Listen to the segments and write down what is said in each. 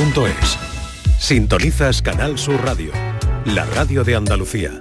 canalsur.es. Sintonizas Canal Sur Radio, la radio de Andalucía.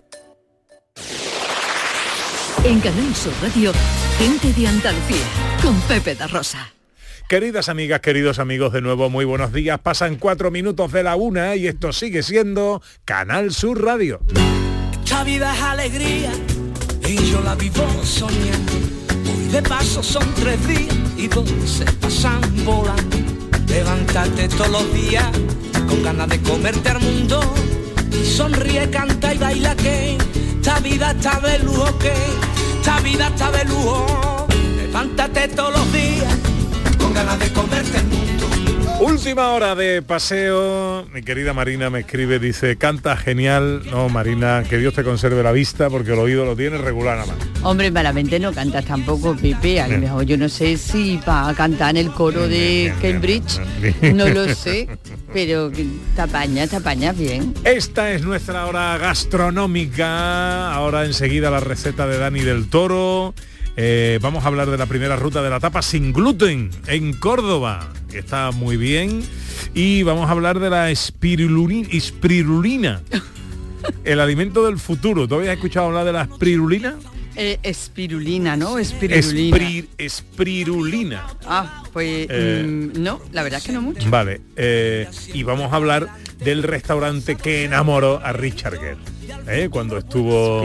En Canal Sur Radio, Gente de Andalucía, con Pepe da Rosa. Queridas amigas, queridos amigos, de nuevo muy buenos días. Pasan 4 minutos de la 1 y esto sigue siendo Canal Sur Radio. Esta vida es alegría y yo la vivo soñando. Hoy de paso son 3 días y 2 se pasan volando. Levántate todos los días con ganas de comerte al mundo. Y sonríe, canta y baila que esta vida está de lujo, que esta vida está de lujo. Levántate todos los días con ganas de comerte el mundo. Última hora de paseo. Mi querida Marina me escribe, dice, canta genial. No, Marina, que Dios te conserve la vista, porque el oído lo tienes regular nada más. Hombre, malamente no cantas tampoco, Pepe. A lo mejor yo no sé si va a cantar en el coro de Cambridge, no lo sé, pero te apañas bien. Esta es nuestra hora gastronómica. Ahora enseguida la receta de Dani del Toro. Vamos a hablar de la primera ruta de la tapa sin gluten en Córdoba, que está muy bien. Y vamos a hablar de la espirulina, el alimento del futuro. ¿Tú habías escuchado hablar de la espirulina? Espirulina, ¿no? Espirulina. Espirulina. Ah, pues no, la verdad es que no mucho. Vale, y vamos a hablar del restaurante que enamoró a Richard Gere. Cuando estuvo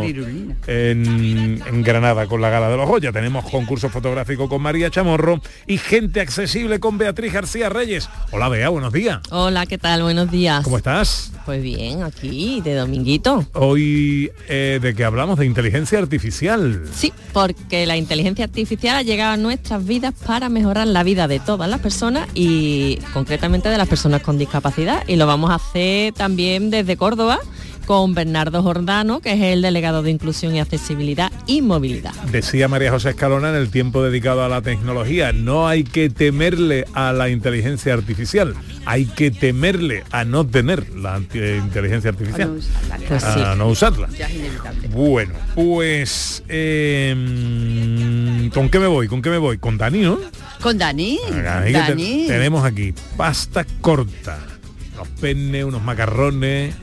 en Granada con la Gala de los Goya. Tenemos concurso fotográfico con María Chamorro y gente accesible con Beatriz García Reyes. Hola, Bea, buenos días. Hola, ¿qué tal? Buenos días. ¿Cómo estás? Pues bien, aquí de dominguito. Hoy, ¿de qué hablamos? De inteligencia artificial. Sí, porque la inteligencia artificial ha llegado a nuestras vidas para mejorar la vida de todas las personas y concretamente de las personas con discapacidad. Y lo vamos a hacer también desde Córdoba, con Bernardo Jordano, que es el delegado de Inclusión y Accesibilidad y Movilidad. Decía María José Escalona en el tiempo dedicado a la tecnología, no hay que temerle a la inteligencia artificial, hay que temerle a no tener la inteligencia artificial, a no usarla. Ya es inevitable. Bueno, pues ¿con qué me voy? Con Dani, ¿no? Con Dani. Dani. Tenemos aquí pasta corta, unos penne, unos macarrones,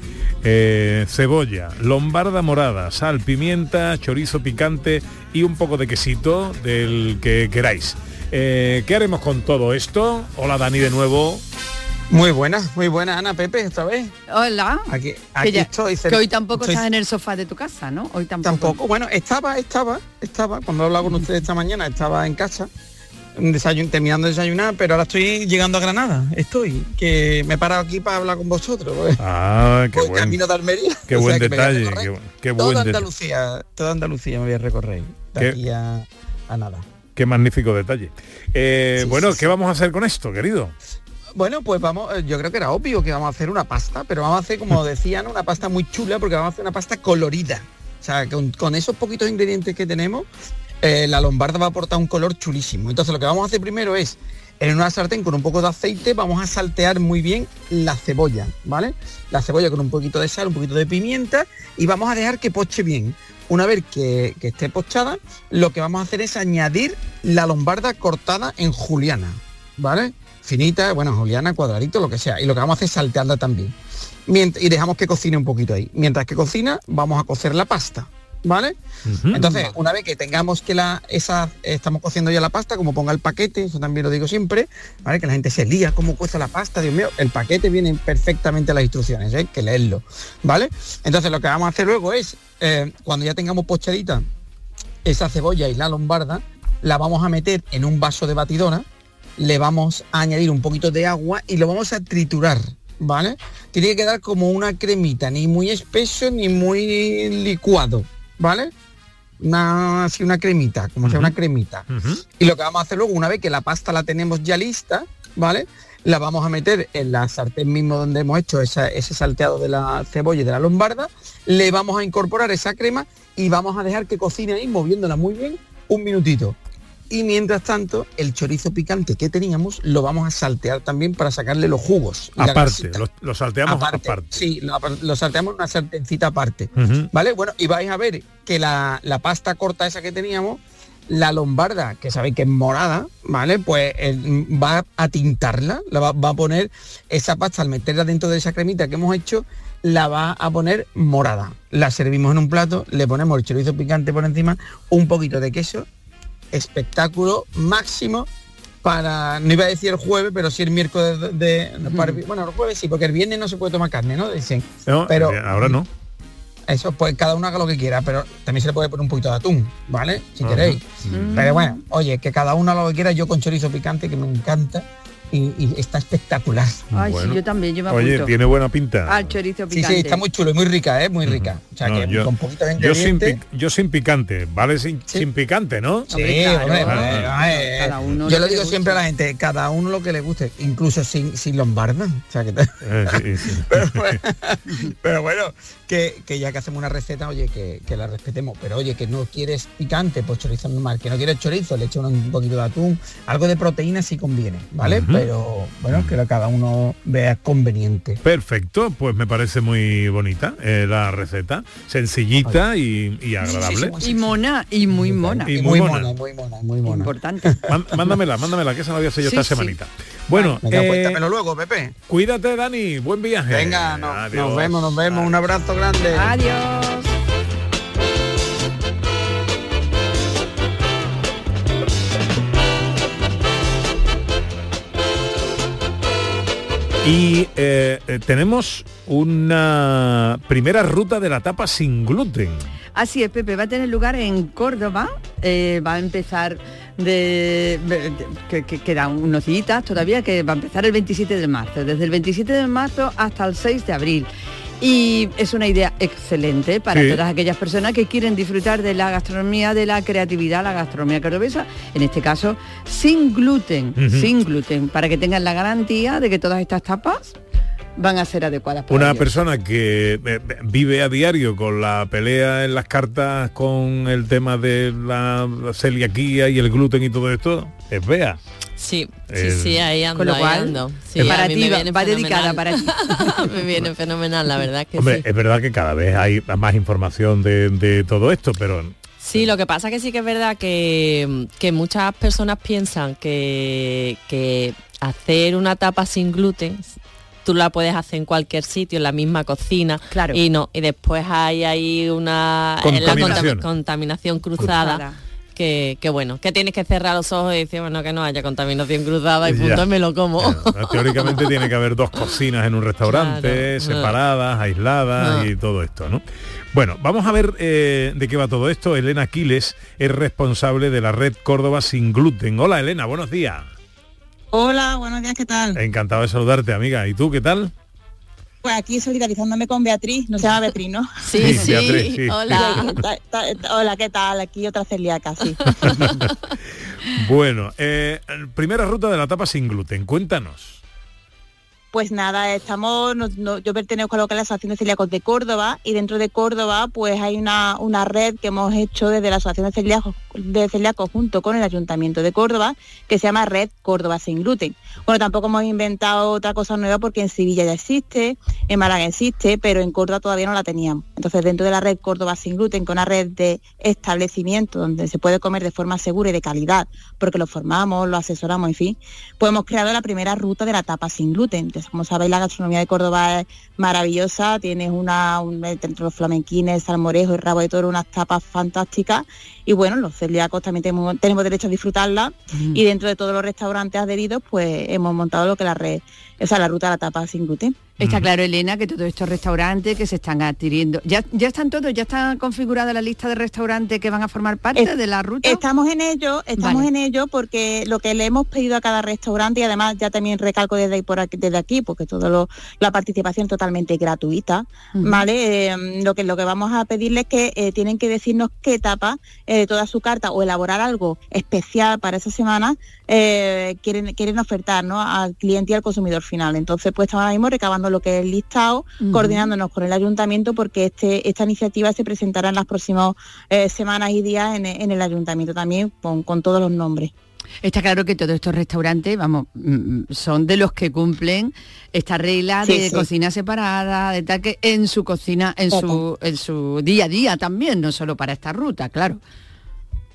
cebolla, lombarda morada, sal, pimienta, chorizo picante y un poco de quesito del que queráis. ¿Qué haremos con todo esto? Hola, Dani, de nuevo. Muy buena, Ana, Pepe, esta vez. Hola. Aquí que estoy. Que hoy tampoco estás en el sofá de tu casa, ¿no? Hoy tampoco. Bueno, estaba, cuando he hablado con ustedes esta mañana, estaba en casa, terminando de desayunar, pero ahora estoy llegando a Granada. Que me he parado aquí para hablar con vosotros. Qué buen camino de Almería. Qué buen detalle. Qué buen toda Andalucía me voy a recorrer de aquí a nada. Qué magnífico detalle. Sí. ¿Qué vamos a hacer con esto, querido? Bueno, pues vamos, yo creo que era obvio que vamos a hacer una pasta, pero vamos a hacer, como decían, una pasta muy chula, porque vamos a hacer una pasta colorida. O sea, con esos poquitos ingredientes que tenemos, la lombarda va a aportar un color chulísimo. Entonces lo que vamos a hacer primero es, en una sartén con un poco de aceite, vamos a saltear muy bien la cebolla, ¿vale? La cebolla con un poquito de sal, un poquito de pimienta, y vamos a dejar que poche bien. Una vez que esté pochada, lo que vamos a hacer es añadir la lombarda cortada en juliana, ¿vale? Finita, juliana, cuadradito, lo que sea. Y lo que vamos a hacer es saltearla también. Y dejamos que cocine un poquito ahí. Mientras que cocina, vamos a cocer la pasta, ¿vale? Entonces, una vez que tengamos que estamos cociendo ya la pasta, como ponga el paquete, eso también lo digo siempre, ¿vale? Que la gente se lía, ¿cómo cueza la pasta? Dios mío, el paquete viene perfectamente las instrucciones, hay que leerlo, ¿vale? Entonces lo que vamos a hacer luego es, cuando ya tengamos pochadita esa cebolla y la lombarda, la vamos a meter en un vaso de batidora, le vamos a añadir un poquito de agua y lo vamos a triturar, ¿vale? Tiene que quedar como una cremita, ni muy espeso ni muy licuado, ¿vale? Una cremita, como sea una cremita. Y lo que vamos a hacer luego, una vez que la pasta la tenemos ya lista, ¿vale? La vamos a meter en la sartén mismo donde hemos hecho ese salteado de la cebolla y de la lombarda, le vamos a incorporar esa crema y vamos a dejar que cocine ahí, moviéndola muy bien, un minutito. Y mientras tanto, el chorizo picante que teníamos lo vamos a saltear también para sacarle los jugos. Aparte, lo salteamos aparte. Sí, lo salteamos en una sartencita aparte. ¿Vale? Bueno, y vais a ver que la pasta corta esa que teníamos, La lombarda, que sabéis que es morada, ¿vale? Pues va a tintarla, va a poner esa pasta, al meterla dentro de esa cremita que hemos hecho, la va a poner morada. La servimos en un plato, le ponemos el chorizo picante por encima, un poquito de queso, espectáculo máximo para, no iba a decir el jueves, pero sí el miércoles bueno, el jueves sí, porque el viernes no se puede tomar carne, ¿no? Dicen. No, pero ahora no. Eso, pues cada uno haga lo que quiera, pero también se le puede poner un poquito de atún, ¿vale? Si queréis. Pero bueno, oye, que cada uno haga lo que quiera, yo con chorizo picante, que me encanta, y está espectacular. Ay, bueno. Sí, yo también, yo me apunto. Oye, tiene buena pinta. Al chorizo picante. Sí, está muy chulo y muy rica, muy rica. O sea, que con poquitos ingredientes... Yo sin picante, ¿vale? Sin picante, ¿no? Sí, hombre, cada uno yo le digo siempre a la gente, cada uno lo que le guste, incluso sin lombarda. O sea, que sí. pero bueno, que ya que hacemos una receta, oye, que la respetemos. Pero oye, que no quieres picante, pues chorizo normal. Que no quieres chorizo, le echa un poquito de atún. Algo de proteína sí conviene, ¿vale? Pero bueno, que cada uno vea conveniente. Perfecto, pues me parece muy bonita la receta. Sencillita y agradable. Y mona, y muy mona. Y muy mona. Importante. Mándamela, que esa la voy a hacer yo esta semanita. Bueno, venga, cuéntamelo luego, Pepe. Cuídate, Dani, buen viaje. Venga, nos vemos, un abrazo grande. Adiós. Y tenemos una primera ruta de la tapa sin gluten. Así es, Pepe, va a tener lugar en Córdoba, va a empezar que quedan unos días todavía, que va a empezar el 27 de marzo, desde el 27 de marzo hasta el 6 de abril. Y es una idea excelente para todas aquellas personas que quieren disfrutar de la gastronomía, de la creatividad, la gastronomía cordobesa, en este caso sin gluten, sin gluten, para que tengan la garantía de que todas estas tapas van a ser adecuadas para una ellos. Persona que vive a diario con la pelea en las cartas con el tema de la celiaquía y el gluten y todo esto, es Bea. Sí, ahí ando. Con lo cual, ando. Sí, para ti va fenomenal. dedicada para ti. Me viene fenomenal, la verdad que Hombre, sí. es verdad que cada vez hay más información de todo esto, pero... Sí, lo que pasa que sí que es verdad que muchas personas piensan que hacer una tapa sin gluten tú la puedes hacer en cualquier sitio, en la misma cocina, claro. Y después hay una contaminación cruzada. Que bueno, que tienes que cerrar los ojos y decir, bueno, que no haya contaminación cruzada y punto, y me lo como. Teóricamente tiene que haber 2 cocinas en un restaurante, separadas, aisladas y todo esto, ¿no? Bueno, vamos a ver de qué va todo esto. Elena Quiles es responsable de la red Córdoba Sin Gluten. Hola, Elena, buenos días. Hola, buenos días, ¿qué tal? Encantado de saludarte, amiga. ¿Y tú, qué tal? Pues aquí solidarizándome con Beatriz, no se llama Beatriz, ¿no? Sí, Beatriz, sí. Hola. Hola, ¿qué tal? Aquí otra celíaca, sí. Bueno, primera ruta de la tapa sin gluten, cuéntanos. Pues nada, yo pertenezco a lo que es la Asociación de Celíacos de Córdoba, y dentro de Córdoba pues hay una red que hemos hecho desde la Asociación de Celíacos junto con el Ayuntamiento de Córdoba, que se llama Red Córdoba Sin Gluten. Bueno, tampoco hemos inventado otra cosa nueva porque en Sevilla ya existe, en Málaga existe, pero en Córdoba todavía no la teníamos. Entonces, dentro de la Red Córdoba Sin Gluten, que es una red de establecimientos donde se puede comer de forma segura y de calidad, porque lo formamos, lo asesoramos, en fin, pues hemos creado la primera ruta de la tapa sin gluten. Como sabéis, la gastronomía de Córdoba es maravillosa, tienes entre los flamenquines, salmorejo y rabo de toro, unas tapas fantásticas, y bueno, los celíacos también tenemos derecho a disfrutarlas, y dentro de todos los restaurantes adheridos pues hemos montado lo que la ruta de la tapa sin gluten. Está claro, Elena, que todos estos restaurantes que se están adhiriendo, ya están todos, ya está configurada la lista de restaurantes que van a formar parte de la ruta. Estamos en ello porque lo que le hemos pedido a cada restaurante, y además ya también recalco desde aquí, porque la participación totalmente gratuita, ¿vale? Lo que vamos a pedirles es que tienen que decirnos qué tapa de toda su carta, o elaborar algo especial para esa semana, quieren ofertar, ¿no?, al cliente y al consumidor final. Entonces, pues estamos ahora mismo recabando lo que es el listado, coordinándonos con el ayuntamiento, porque esta iniciativa se presentará en las próximas semanas y días en el ayuntamiento también, con todos los nombres. Está claro que todos estos restaurantes, son de los que cumplen esta regla de cocina separada, de tal, que en su cocina, en su día a día también, no solo para esta ruta, claro.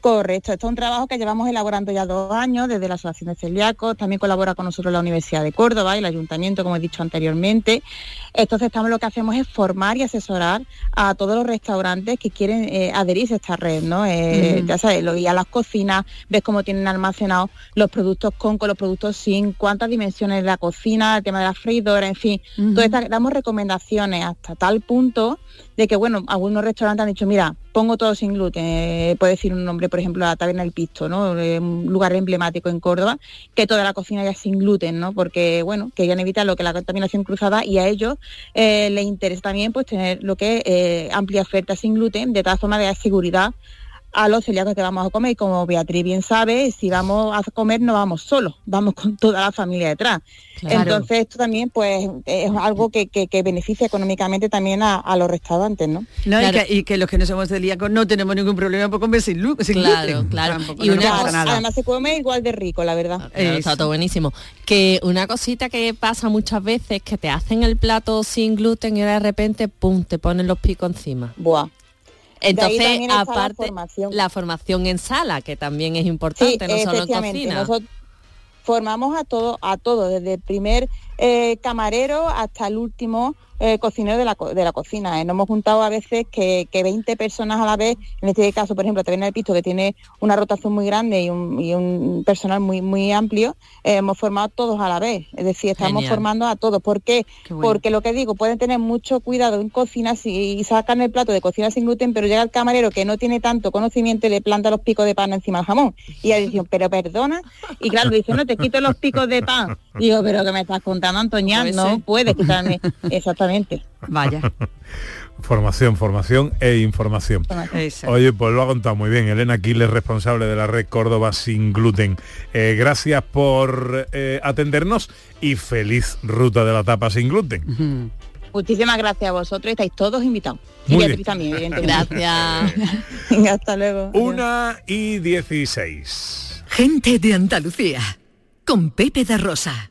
Correcto, esto es un trabajo que llevamos elaborando ya 2 años desde la Asociación de Celíacos, también colabora con nosotros la Universidad de Córdoba y el Ayuntamiento, como he dicho anteriormente. Entonces lo que hacemos es formar y asesorar a todos los restaurantes que quieren adherirse a esta red, ¿no? Ya sabes, y a las cocinas, ves cómo tienen almacenados los productos con los productos sin, cuántas dimensiones de la cocina, el tema de la freidora, en fin. Entonces damos recomendaciones hasta tal punto de que, bueno, algunos restaurantes han dicho, mira, pongo todo sin gluten, puede decir un nombre, por ejemplo, la Taberna del Pisto, ¿no? Un lugar emblemático en Córdoba, que toda la cocina ya es sin gluten, ¿no? Porque, bueno, querían evitar lo que la contaminación cruzada y a ellos les interesa también pues tener lo que es amplia oferta sin gluten, de tal forma de dar seguridad a los celíacos que vamos a comer. Y como Beatriz bien sabe, si vamos a comer no vamos solos, vamos con toda la familia detrás. Claro. Entonces esto también pues es algo que beneficia económicamente también a los restaurantes, ¿no? Claro. y que los que no somos celíacos no tenemos ningún problema por comer sin gluten. Claro. Y además se come igual de rico, la verdad. Está todo buenísimo. Que una cosita que pasa muchas veces, que te hacen el plato sin gluten y de repente, pum, te ponen los picos encima. Buah. Entonces, aparte, la formación en sala, que también es importante, no solo en cocina. Nosotros formamos a todo, desde el primer camarero hasta el último cocinero de la cocina. Nos hemos juntado a veces que 20 personas a la vez, en este caso, por ejemplo, Taberna del Pisto, que tiene una rotación muy grande y un personal muy, muy amplio, hemos formado todos a la vez. Es decir, estamos formando a todos. ¿Por qué? Bueno. Porque lo que digo, pueden tener mucho cuidado en cocina si sacan el plato de cocina sin gluten, pero llega el camarero que no tiene tanto conocimiento y le planta los picos de pan encima del jamón. Y ella dice, pero perdona, y claro, dice, no, te quito los picos de pan. Digo, pero ¿qué me estás contando, Antoñán? No puedes quitarme. Exactamente. Vaya. Formación e información. Eso. Oye, pues lo ha contado muy bien Elena Aquiles, responsable de la red Córdoba Sin Gluten. Gracias por atendernos y feliz ruta de la tapa sin gluten. Muchísimas gracias a vosotros, estáis todos invitados. Y Beatriz también, evidentemente. Gracias. Venga, hasta luego. 1:16. Gente de Andalucía, con Pepe da Rosa.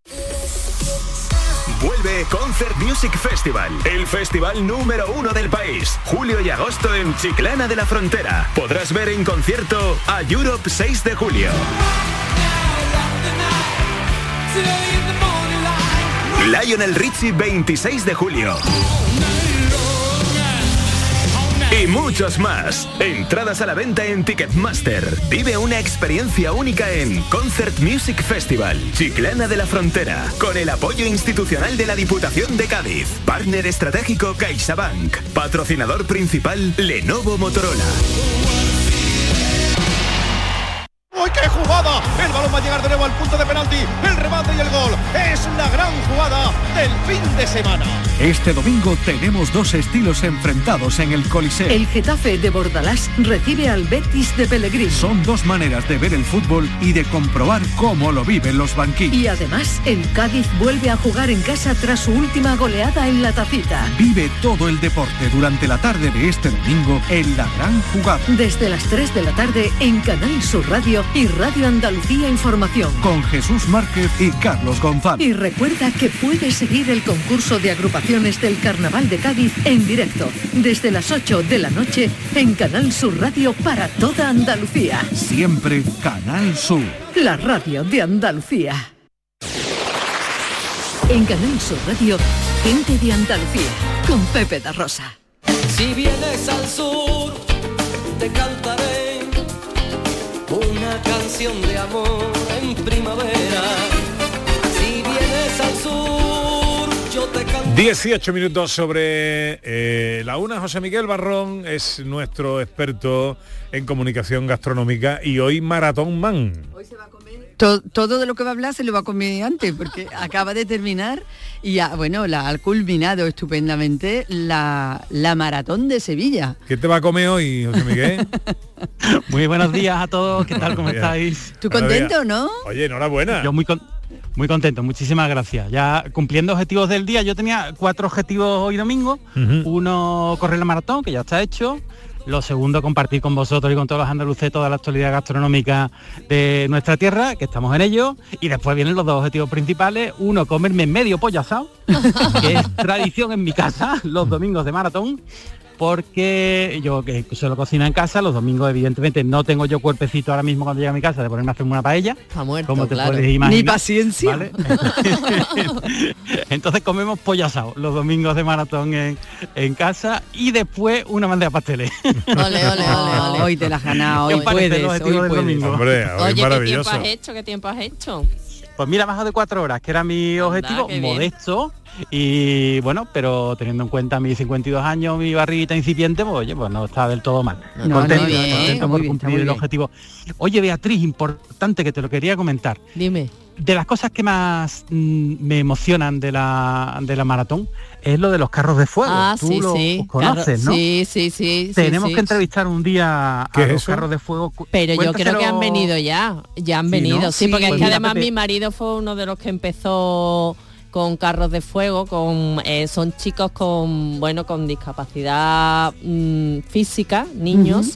Vuelve Concert Music Festival, el festival número 1 del país. Julio y agosto en Chiclana de la Frontera. Podrás ver en concierto a Europe 6 de julio. Lionel Richie 26 de julio. Y muchos más. Entradas a la venta en Ticketmaster. Vive una experiencia única en Concert Music Festival, Chiclana de la Frontera, con el apoyo institucional de la Diputación de Cádiz. Partner estratégico CaixaBank. Patrocinador principal Lenovo Motorola. ¡Uy, qué jugada! El balón va a llegar de nuevo al punto de penalti. El remate y el gol. Es la gran jugada del fin de semana. Este domingo tenemos 2 estilos enfrentados en el Coliseo. El Getafe de Bordalás recibe al Betis de Pellegrini. Son 2 maneras de ver el fútbol y de comprobar cómo lo viven los banquillos. Y además, el Cádiz vuelve a jugar en casa tras su última goleada en la Tacita. Vive todo el deporte durante la tarde de este domingo en La Gran Jugada. Desde las 3 de la tarde en Canal Sur Radio y Radio Andalucía Información. Con Jesús Márquez y Carlos González. Y recuerda que puedes seguir el concurso de agrupaciones del Carnaval de Cádiz en directo desde las 8 de la noche en Canal Sur Radio para toda Andalucía. Siempre Canal Sur, la radio de Andalucía. En Canal Sur Radio, Gente de Andalucía, con Pepe da Rosa. Si vienes al sur, te cantaré una canción de amor en primavera. Si vienes al sur, yo te canto. 18 minutos sobre la 1. José Miguel Barrón es nuestro experto en comunicación gastronómica y hoy Maratón Man. Hoy se va a comer todo de lo que va a hablar se lo va a comer antes, porque acaba de terminar y ha culminado estupendamente la maratón de Sevilla. ¿Qué te va a comer hoy, José Miguel? Muy buenos días a todos, ¿qué tal? ¿Cómo estáis? ¿Tú contento, no? Oye, enhorabuena. Yo muy contento, muchísimas gracias. Ya cumpliendo objetivos del día, yo tenía 4 objetivos hoy domingo. Uno, correr la maratón, que ya está hecho. Lo segundo, compartir con vosotros y con todos los andaluces toda la actualidad gastronómica de nuestra tierra, que estamos en ello. Y después vienen los 2 objetivos principales. Uno, comerme medio pollo asado, que es tradición en mi casa los domingos de maratón. porque yo que suelo cocinar en casa, los domingos evidentemente no tengo yo cuerpecito ahora mismo cuando llegue a mi casa de ponerme a hacerme una paella. Está muerto, como te claro. puedes imaginar. Ni paciencia. ¿Vale? Entonces comemos pollo asado los domingos de maratón en casa y después una bandeja de pasteles. Ole. Hoy te la has ganado, ¿Qué hoy os parece el puedes, objetivo hoy del puedes. domingo? Hombre, hoy Oye, maravilloso. ¿qué tiempo has hecho? Pues mira, bajo de 4 horas, que era mi objetivo, qué bien. modesto, y bueno, pero teniendo en cuenta mis 52 años, mi barriguita incipiente, pues oye, pues no está del todo mal. No, contento, muy bien, contento muy por bien, cumplir muy el bien. objetivo. Oye, Beatriz, importante que te lo quería comentar. Dime. De las cosas que más me emocionan de la maratón es lo de los carros de fuego. Tú sí. los conoces, ¿no? Sí. Tenemos que entrevistar un día a ¿Qué es los eso? carros de fuego. Pero yo creo que han venido ya han venido, ¿no? sí, porque Sí, es pues que mira, además Pepe. mi marido fue uno de los que empezó con carros de fuego, son chicos con discapacidad física, niños,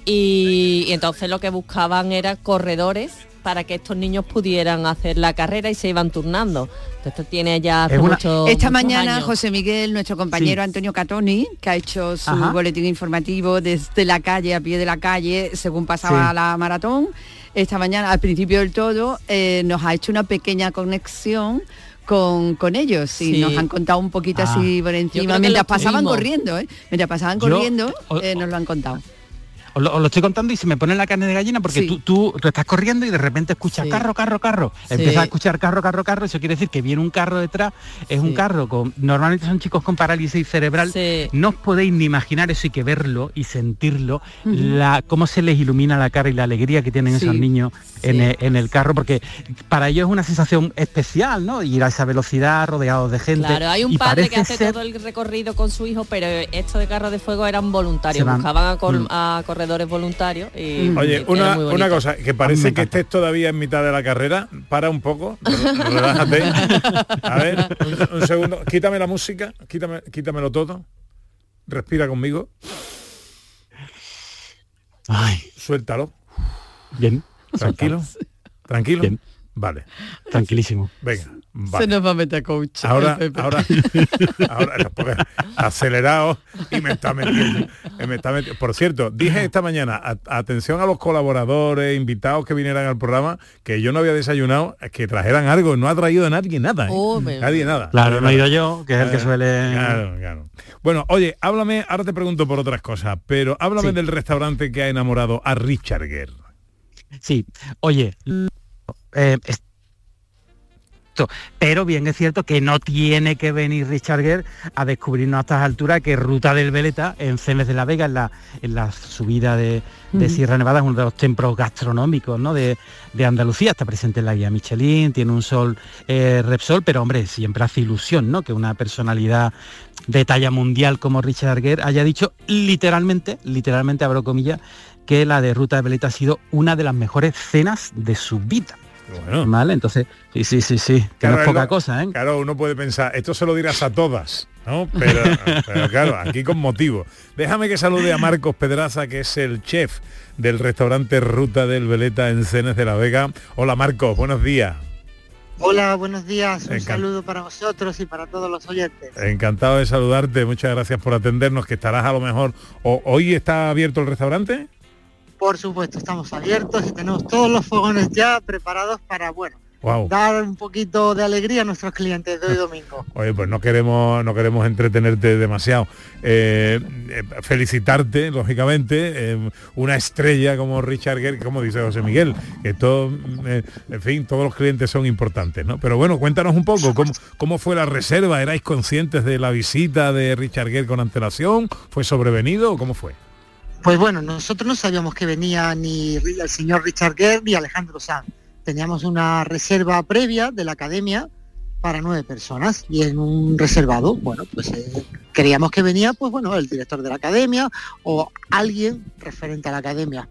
y entonces lo que buscaban era corredores para que estos niños pudieran hacer la carrera y se iban turnando. Esto tiene ya hace mucho. Esta muchos mañana años. José Miguel, nuestro compañero Sí. Antonio Catoni, que ha hecho su Ajá. boletín informativo desde la calle, a pie de la calle, según pasaba Sí. la maratón, esta mañana, al principio del todo, nos ha hecho una pequeña conexión con ellos y Sí. nos han contado un poquito así por creo encima, que mientras lo pasaban tuvimos. corriendo, mientras pasaban Yo- corriendo, o- nos lo han contado. Os lo estoy contando y se me pone la carne de gallina porque Sí. tú estás corriendo y de repente escuchas Sí. carro. Sí. Empiezas a escuchar carro. Eso quiere decir que viene un carro detrás. Es un Sí. carro normalmente son chicos con parálisis cerebral. Sí. No os podéis ni imaginar eso, hay que verlo y sentirlo, cómo se les ilumina la cara y la alegría que tienen Sí. esos niños Sí. en el carro, porque para ellos es una sensación especial, ¿no? Ir a esa velocidad rodeados de gente. Claro, hay un y padre que parece hace ser- todo el recorrido con su hijo, pero esto de carros de fuego eran voluntarios, Se van. buscaban a corredores voluntarios. Y Oye, era una muy bonito. cosa, que A mí parece me que encanta. estés todavía en mitad de la carrera, para un poco, relájate. A ver, un segundo, quítame la música, quítamelo todo, respira conmigo, Ay, suéltalo, bien, tranquilo, tranquilo. Bien. Vale, tranquilísimo. venga, Se vale. nos va a meter coach. Ahora, el Pepe. ahora, porque acelerado y me está metiendo. Por cierto, dije esta mañana, atención a los colaboradores, invitados que vinieran al programa, que yo no había desayunado, que trajeran algo, no ha traído nadie nada. Oh, Nadie nada. Claro, no Nadie he ido nada. yo, que es el que suele... Claro. Bueno, oye, háblame, ahora te pregunto por otras cosas, pero háblame Sí. del restaurante que ha enamorado a Richard Gere. Sí, oye, pero bien es cierto que no tiene que venir Richard Gere a descubrirnos a estas alturas que Ruta del Veleta en Cenes de la Vega, en la subida de Sierra Nevada, es uno de los templos gastronómicos, ¿no? de Andalucía. Está presente en la guía Michelin, tiene un sol Repsol, pero hombre, siempre hace ilusión, ¿no? Que una personalidad de talla mundial como Richard Gere haya dicho literalmente, abro comillas, que la de Ruta del Veleta ha sido una de las mejores cenas de su vida. Bueno, Vale, entonces, sí, que no es poca cosa, ¿eh? Claro, uno puede pensar, esto se lo dirás a todas, ¿no? Pero claro, aquí con motivo. Déjame que salude a Marcos Pedraza, que es el chef del restaurante Ruta del Veleta en Cenes de la Vega. Hola Marcos, buenos días. Hola, buenos días. Un Encant- saludo para vosotros y para todos los oyentes. Encantado de saludarte, muchas gracias por atendernos, que estarás a lo mejor... ¿Hoy está abierto el restaurante? Por supuesto, estamos abiertos y tenemos todos los fogones ya preparados para, bueno, Wow. dar un poquito de alegría a nuestros clientes de hoy domingo. Oye, pues no queremos entretenerte demasiado. Felicitarte, lógicamente, una estrella como Richard Gere, como dice José Miguel, que todo, en fin, todos los clientes son importantes, ¿no? Pero bueno, cuéntanos un poco, ¿cómo fue la reserva? ¿Erais conscientes de la visita de Richard Gere con antelación? ¿Fue sobrevenido o cómo fue? Pues bueno, nosotros no sabíamos que venía ni el señor Richard Gere ni Alejandro Sanz. Teníamos una reserva previa de la academia para 9 personas y en un reservado, bueno, pues creíamos que venía, pues bueno, el director de la academia o alguien referente a la academia.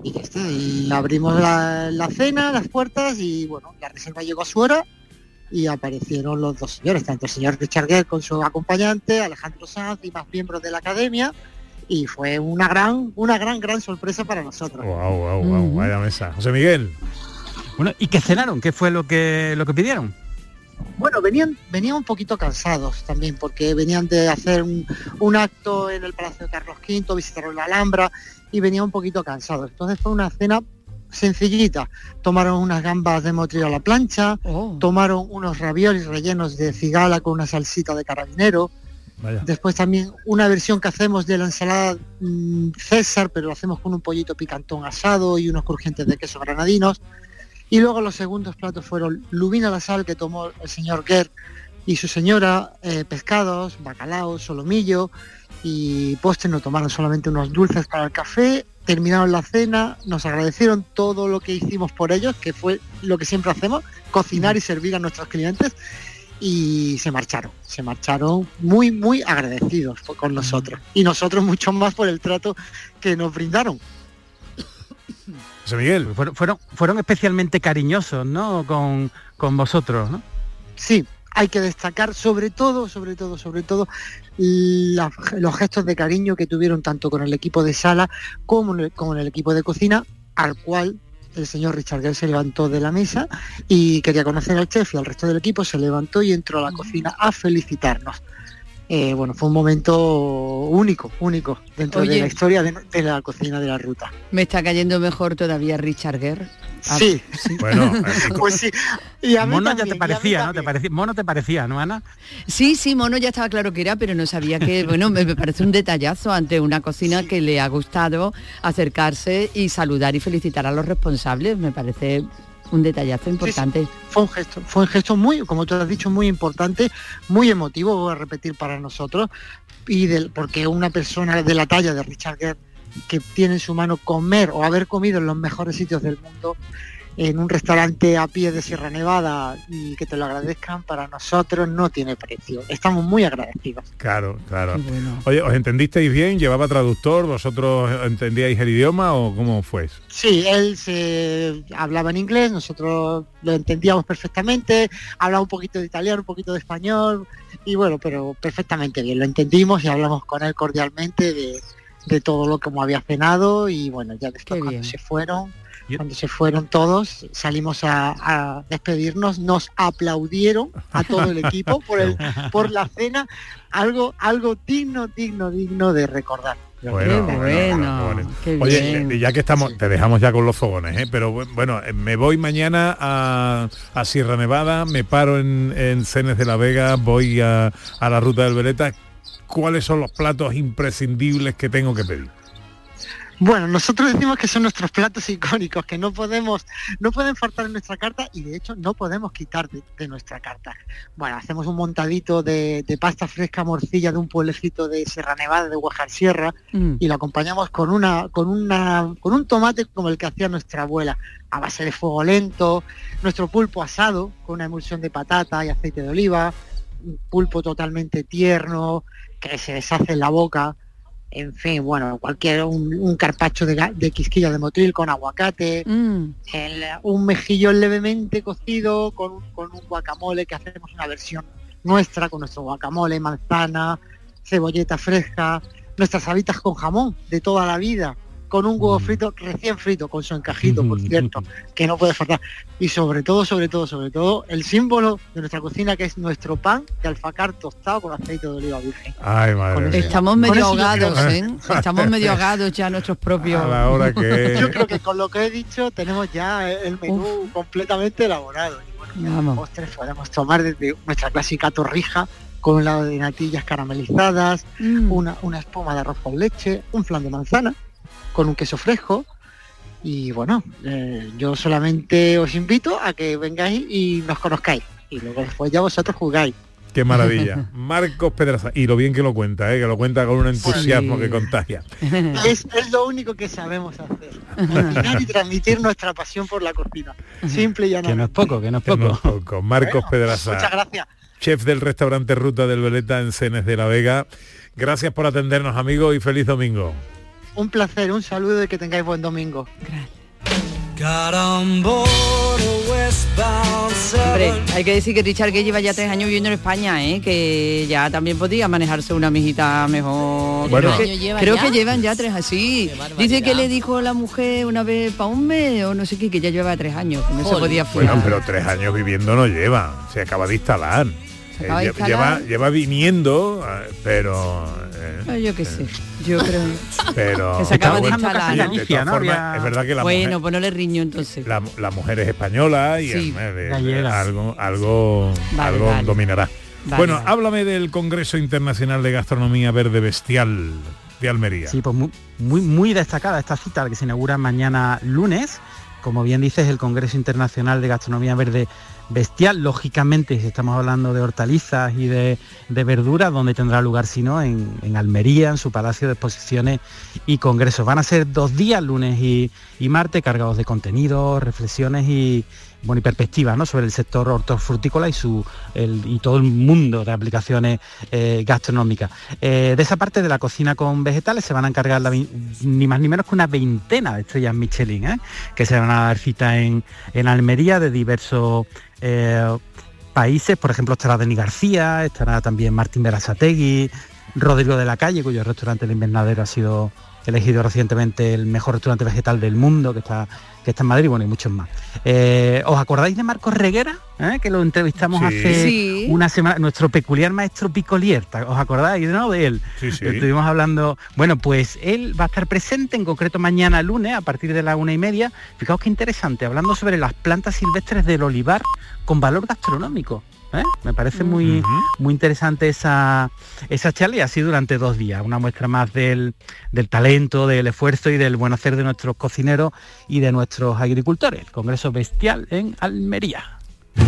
Y abrimos la cena, las puertas y bueno, la reserva llegó a su hora y aparecieron los dos señores, tanto el señor Richard Gere con su acompañante, Alejandro Sanz y más miembros de la academia. Y fue una gran sorpresa para nosotros. Wow, vaya mesa. José Miguel. Bueno, ¿y qué cenaron? ¿Qué fue lo que pidieron? Bueno, venían un poquito cansados también, porque venían de hacer un acto en el Palacio de Carlos V, visitaron la Alhambra y venían un poquito cansados. Entonces fue una cena sencillita. Tomaron unas gambas de Motril a la plancha, tomaron unos raviolis rellenos de cigala con una salsita de carabinero. Vaya. Después también una versión que hacemos de la ensalada César, pero lo hacemos con un pollito picantón asado y unos crujientes de queso granadinos. Y luego los segundos platos fueron lubina a la sal, que tomó el señor Guer y su señora, pescados, bacalao, solomillo, y postre no tomaron solamente unos dulces para el café. Terminaron la cena, nos agradecieron todo lo que hicimos por ellos, que fue lo que siempre hacemos, cocinar y servir a nuestros clientes, y se marcharon muy, muy agradecidos con nosotros, y nosotros mucho más por el trato que nos brindaron. José Miguel. Fueron especialmente cariñosos, ¿no? Con vosotros, ¿no? Sí, hay que destacar sobre todo los gestos de cariño que tuvieron tanto con el equipo de sala como con el equipo de cocina, al cual el señor Richard Gere se levantó de la mesa y quería conocer al chef, y al resto del equipo se levantó y entró a la cocina a felicitarnos. Bueno, fue un momento único dentro de la historia de la cocina de la ruta. Me está cayendo mejor todavía Richard Gere. Sí. Bueno, pues sí. Y a mí Mono también, ya te parecía, ¿no? Mono te parecía, ¿no, Ana? Sí, Mono ya estaba claro que era, pero no sabía que, bueno, me parece un detallazo ante una cocina que le ha gustado acercarse y saludar y felicitar a los responsables. Me parece un detallazo importante. Sí. Fue un gesto muy, como tú has dicho, muy importante, muy emotivo, voy a repetir, para nosotros, porque una persona de la talla de Richard Gere, que tiene en su mano comer o haber comido en los mejores sitios del mundo, en un restaurante a pie de Sierra Nevada, y que te lo agradezcan, para nosotros no tiene precio. Estamos muy agradecidos. Claro. Bueno. Oye, ¿os entendisteis bien? ¿Llevaba traductor? ¿Vosotros entendíais el idioma o cómo fue? Sí, él se hablaba en inglés, nosotros lo entendíamos perfectamente, hablaba un poquito de italiano, un poquito de español, y bueno, pero perfectamente bien, lo entendimos y hablamos con él cordialmente de todo lo que había cenado. Y bueno, ya después cuando se fueron todos, salimos a despedirnos, nos aplaudieron a todo el equipo por la cena, algo digno de recordar. Bueno. Oye, ya que estamos, te dejamos ya con los fogones, pero bueno, me voy mañana a Sierra Nevada, me paro en Cenes de la Vega, voy a la Ruta del Veleta. ¿Cuáles son los platos imprescindibles que tengo que pedir? Bueno, nosotros decimos que son nuestros platos icónicos, que no pueden faltar en nuestra carta, y de hecho no podemos quitar de nuestra carta. Bueno, hacemos un montadito de pasta fresca morcilla de un pueblecito de Sierra Nevada, de Guajar Sierra, y lo acompañamos con un tomate como el que hacía nuestra abuela, a base de fuego lento, nuestro pulpo asado con una emulsión de patata y aceite de oliva, un pulpo totalmente tierno que se deshace en la boca. En fin, bueno, un carpaccio de quisquillas de motril con aguacate, un mejillón levemente cocido con un guacamole, que hacemos una versión nuestra con nuestro guacamole, manzana, cebolleta fresca, nuestras habitas con jamón de toda la vida, con un huevo frito, recién frito, con su encajito, por cierto, que no puede faltar. Y sobre todo, el símbolo de nuestra cocina, que es nuestro pan de alfacár tostado con aceite de oliva virgen. Ay, madre mía. Estamos medio ahogados, Estamos medio ahogados ya nuestros propios... A la hora que... Yo creo que con lo que he dicho tenemos ya el menú completamente elaborado. Y bueno, los postres podemos tomar desde nuestra clásica torrija, con un lado de natillas caramelizadas, una espuma de arroz con leche, un flan de manzana, con un queso fresco. Y bueno, yo solamente os invito a que vengáis y nos conozcáis, y luego después ya vosotros jugáis. Qué maravilla. Marcos Pedraza, y lo bien que lo cuenta, que lo cuenta con un entusiasmo que contagia. Es lo único que sabemos hacer, cocinar y transmitir nuestra pasión por la cocina, simple y llanamente. Que no es poco. Marcos Pedraza, muchas gracias. Chef del restaurante Ruta del Veleta en Cenes de la Vega. Gracias por atendernos, amigos, y feliz domingo. Un placer, un saludo y que tengáis buen domingo. Gracias. Hombre, hay que decir que Richard Gere lleva ya 3 años viviendo en España, que ya también podría manejarse una mijita mejor. Bueno. Creo que llevan ya 3 años, sí. Dice que le dijo la mujer una vez para un mes o no sé qué, que ya lleva 3 años, que no se podía fiar. Bueno, pero 3 años viviendo no lleva, se acaba de instalar. Lleva viniendo, pero... yo qué sé, yo creo pero que se acaba de instalar, ¿no? De todas formas, es verdad que la mujer, pues no le riño entonces. La mujer es española y sí, algo dominará. Bueno, háblame del Congreso Internacional de Gastronomía Verde Bestial de Almería. Sí, pues muy destacada esta cita que se inaugura mañana lunes. Como bien dices, el Congreso Internacional de Gastronomía Verde Bestial, lógicamente, si estamos hablando de hortalizas y de verduras, donde tendrá lugar, si no, en Almería, en su Palacio de Exposiciones y Congresos. Van a ser 2 días, lunes y martes, cargados de contenidos, reflexiones y perspectivas, ¿no?, sobre el sector hortofrutícola y todo el mundo de aplicaciones gastronómicas. De esa parte de la cocina con vegetales se van a encargar ni más ni menos que una 20 de estrellas Michelin, que se van a dar cita en Almería, de diversos países. Por ejemplo, estará Denis García, estará también Martín Berasategui, Rodrigo de la Calle, cuyo restaurante El Invernadero ha sido elegido recientemente el mejor restaurante vegetal del mundo, que está en Madrid, bueno, y muchos más. ¿Os acordáis de Marcos Reguera? Que lo entrevistamos hace una semana, nuestro peculiar maestro Picolier, ¿os acordáis, no, de él? Sí. Estuvimos hablando, bueno, pues él va a estar presente, en concreto mañana lunes, a partir de las 1:30. Fijaos qué interesante, hablando sobre las plantas silvestres del olivar con valor gastronómico. Me parece muy interesante esa charla, y así durante 2 días, una muestra más del talento, del esfuerzo y del buen hacer de nuestros cocineros y de nuestros agricultores. El Congreso Bestial en Almería.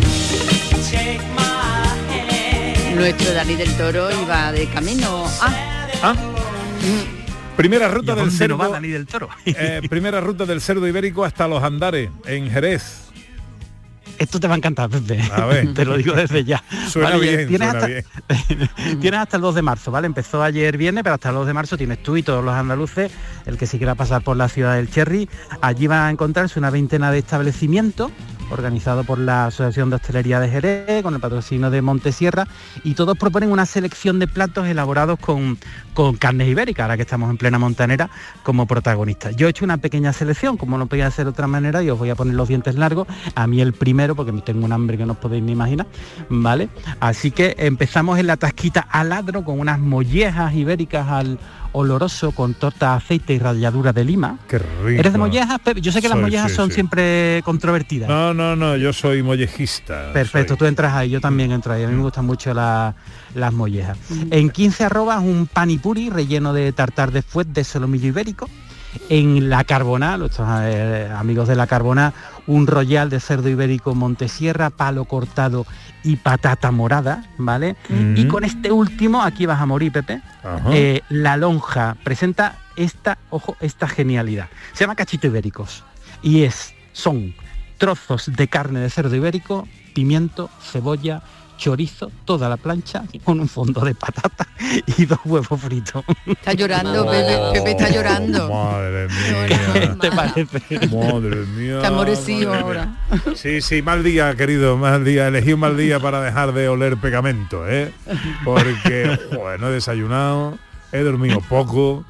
Nuestro Dani del Toro iba de camino a... Primera ruta del cerdo. ¿No va Dani del Toro? Primera ruta del cerdo ibérico hasta Los Andares, en Jerez. Esto te va a encantar, Pepe. A ver. Te lo digo desde ya. Suena bien. Tienes hasta el 2 de marzo, ¿vale? Empezó ayer viernes, pero hasta el 2 de marzo tienes tú y todos los andaluces, el que se quiera pasar por la ciudad del Cherry. Allí van a encontrarse una 20 de establecimientos organizado por la Asociación de Hostelería de Jerez, con el patrocinio de Montesierra, y todos proponen una selección de platos elaborados con carnes ibéricas, ahora que estamos en plena montanera, como protagonistas. Yo he hecho una pequeña selección, como no podía ser de otra manera, y os voy a poner los dientes largos, a mí el primero, porque me tengo un hambre que no os podéis ni imaginar, ¿vale? Así que empezamos en la tasquita al ladro, con unas mollejas ibéricas al oloroso, con torta, aceite y ralladura de lima. Qué rico. ¿Eres de mollejas, Pepe? Yo sé que las mollejas son siempre controvertidas. No, yo soy mollejista. Perfecto, tú entras ahí, yo también entro ahí. A mí me gustan mucho las mollejas. En 15 arrobas un panipuri relleno de tartar de fuet de solomillo ibérico. En la Carbona, nuestros amigos de la Carbona, un royal de cerdo ibérico Montesierra, palo cortado y patata morada, ¿vale? Y con este último, aquí vas a morir, Pepe, la lonja presenta esta genialidad. Se llama cachito ibéricos y son trozos de carne de cerdo ibérico, pimiento, cebolla, chorizo, toda la plancha, con un fondo de patata y 2 huevos fritos. Está llorando, Pepe está llorando. Madre mía. ¿Qué te parece? Madre mía. Está amorecido ahora. Sí, mal día, querido, mal día. Elegí un mal día para dejar de oler pegamento, porque no he desayunado, he dormido poco,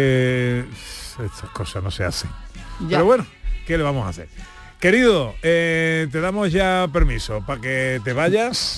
estas cosas no se hacen. Ya. Pero bueno, ¿qué le vamos a hacer? Querido, te damos ya permiso para que te vayas,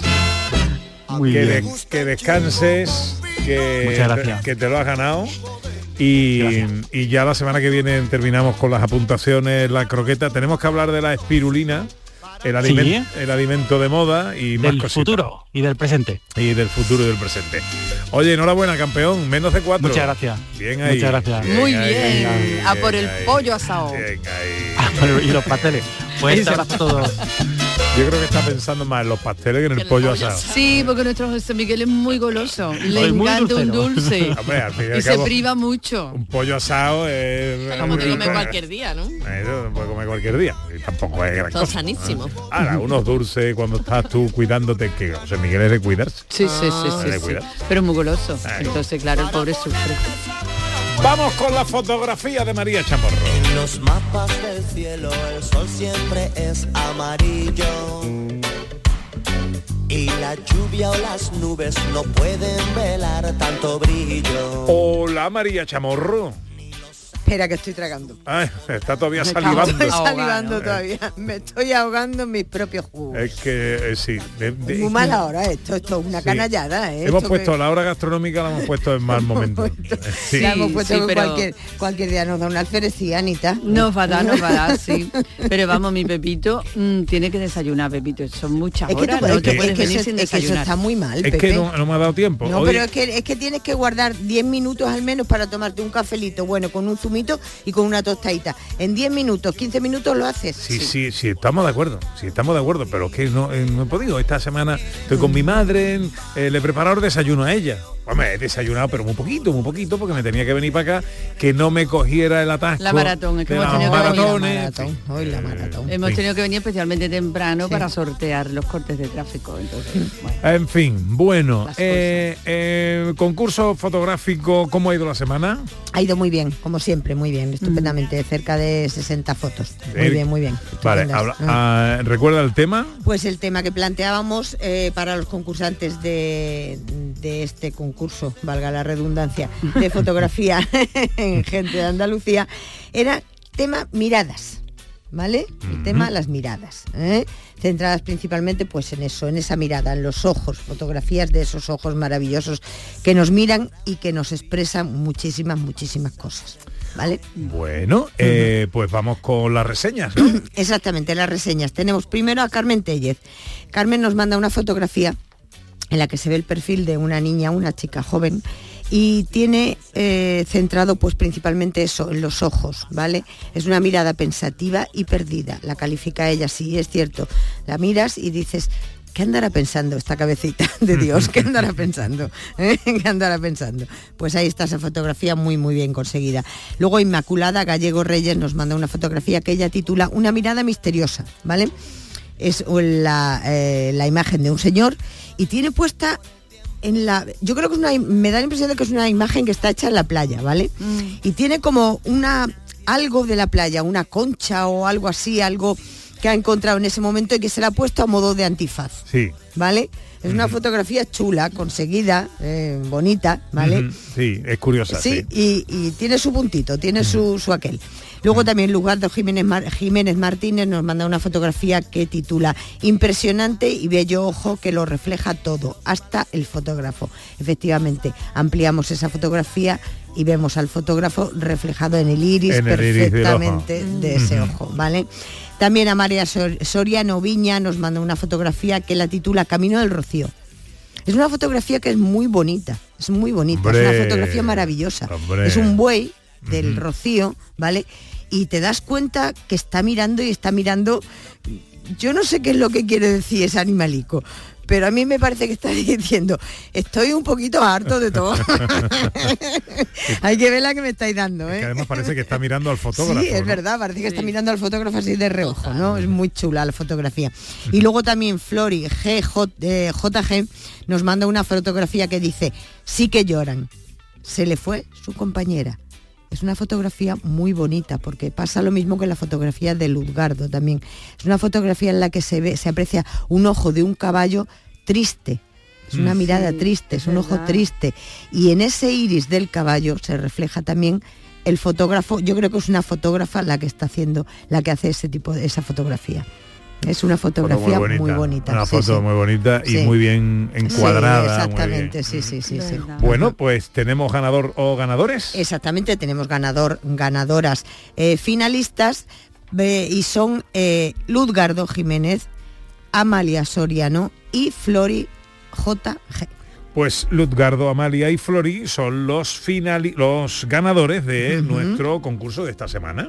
que descanses, que te lo has ganado y ya la semana que viene terminamos con las apuntaciones, la croqueta. Tenemos que hablar de la espirulina, el alimento de moda y más del cositas. Futuro y del presente. Y del futuro y del presente. Oye, enhorabuena, campeón, menos de 4. Muchas gracias. Bien ahí. Muchas gracias. Muy bien. A por el pollo asado. Bien ahí. Y los pasteles. Pues abrazo a todos. Yo creo que está pensando más en los pasteles que en el pollo asado. Sí, porque nuestro José Miguel es muy goloso. Le encanta un dulce. Hombre, al fin y al se cabo, priva mucho. Un pollo asado es... Como que come cualquier día, ¿no? Eso puede comer cualquier día. Y tampoco es gran todo cosa. sanísimo. Ahora, unos dulces cuando estás tú cuidándote, que José Miguel es de cuidarse. Sí. Pero es muy goloso. Entonces, claro, el pobre sufre. Vamos con la fotografía de María Chamorro. En los mapas del cielo el sol siempre es amarillo. Y la lluvia o las nubes no pueden velar tanto brillo. Hola, María Chamorro. Espera, que estoy tragando. Ay, está todavía salivando. Estoy salivando todavía. Me estoy ahogando en mis propios jugos. Es que sí. Muy mala hora esto es una canallada. Hemos puesto la hora gastronómica, la hemos puesto en mal momento. Sí, la hemos puesto pero... cualquier día nos da una alferecía, Anita. Nos va a dar, sí. Pero vamos, mi Pepito tiene que desayunar, Pepito. Son muchas horas, no te puedes venir sin desayunar. Es que eso está muy mal, Pepe. Es que no me ha dado tiempo. No, pero es que tienes que guardar 10 minutos al menos para tomarte un cafelito, bueno, con un zumito y con una tostadita. En 10 minutos, 15 minutos lo haces. Sí, estamos de acuerdo. Sí, estamos de acuerdo, pero es que no he podido. Esta semana estoy con mi madre, le he preparado el desayuno a ella. Hombre, he desayunado, pero muy poquito, porque me tenía que venir para acá, que no me cogiera el atasco. La maratón, es que hemos tenido la maratón. Hemos tenido que venir especialmente temprano para sortear los cortes de tráfico. Entonces, bueno. En fin, bueno, concurso fotográfico, ¿cómo ha ido la semana? Ha ido muy bien, como siempre, muy bien, estupendamente, cerca de 60 fotos. Muy bien. Vale, ¿recuerda el tema? Pues el tema que planteábamos para los concursantes de este concurso, valga la redundancia, de fotografía en gente de Andalucía, era tema miradas, ¿vale? El tema las miradas, centradas principalmente pues en eso, en esa mirada, en los ojos, fotografías de esos ojos maravillosos que nos miran y que nos expresan muchísimas cosas. ¿Vale? Bueno, pues vamos con las reseñas, ¿no? Exactamente, las reseñas. Tenemos primero a Carmen Tellez. Carmen nos manda una fotografía en la que se ve el perfil de una niña, una chica joven, y tiene centrado pues principalmente eso, en los ojos, ¿vale? Es una mirada pensativa y perdida, la califica ella, sí, es cierto. La miras y dices, ¿qué andará pensando esta cabecita de Dios? ¿Qué andará pensando? ¿Qué andará pensando? Pues ahí está esa fotografía muy bien conseguida. Luego Inmaculada Gallego Reyes nos manda una fotografía que ella titula Una mirada misteriosa, ¿vale? Es la imagen de un señor y tiene puesta yo creo que me da la impresión de que es una imagen que está hecha en la playa, ¿vale? Y tiene como algo de la playa, una concha o algo así, algo que ha encontrado en ese momento y que se la ha puesto a modo de antifaz. Sí. ¿Vale? Es una fotografía chula, conseguida, bonita, ¿vale? Sí, es curiosa. Sí. Y tiene su puntito, tiene su aquel. Luego también Luzgardo Jiménez Martínez nos manda una fotografía que titula Impresionante y bello ojo que lo refleja todo, hasta el fotógrafo. Efectivamente, ampliamos esa fotografía y vemos al fotógrafo reflejado en el iris perfectamente de ese ojo, ¿vale? También a María Soriano Viña nos manda una fotografía que la titula Camino del Rocío. Es una fotografía que es muy bonita, ¡Hombre! Es una fotografía maravillosa. ¡Hombre! Es un buey del Rocío, ¿vale? Y te das cuenta que está mirando, yo no sé qué es lo que quiere decir ese animalico, pero a mí me parece que está diciendo, estoy un poquito harto de todo. Hay que ver la que me estáis dando, Es que además parece que está mirando al fotógrafo. Sí, es verdad, parece que está mirando al fotógrafo así de reojo, ¿no? Es muy chula la fotografía. Y luego también Flori JG nos manda una fotografía que dice, sí que lloran, se le fue su compañera. Es una fotografía muy bonita porque pasa lo mismo que la fotografía de Luzgardo también. Es una fotografía en la que se aprecia un ojo de un caballo triste. Es una mirada triste, es un ojo triste. Y en ese iris del caballo se refleja también el fotógrafo. Yo creo que es una fotógrafa la que hace esa fotografía. Es una fotografía muy bonita. Una foto muy bonita y muy bien encuadrada. Sí, exactamente, sí. Bueno, pues tenemos ganador o ganadores. Exactamente, tenemos ganadoras finalistas y son Luzgardo Jiménez, Amalia Soriano y Flori JG. Pues Luzgardo, Amalia y Flori son los ganadores de nuestro concurso de esta semana,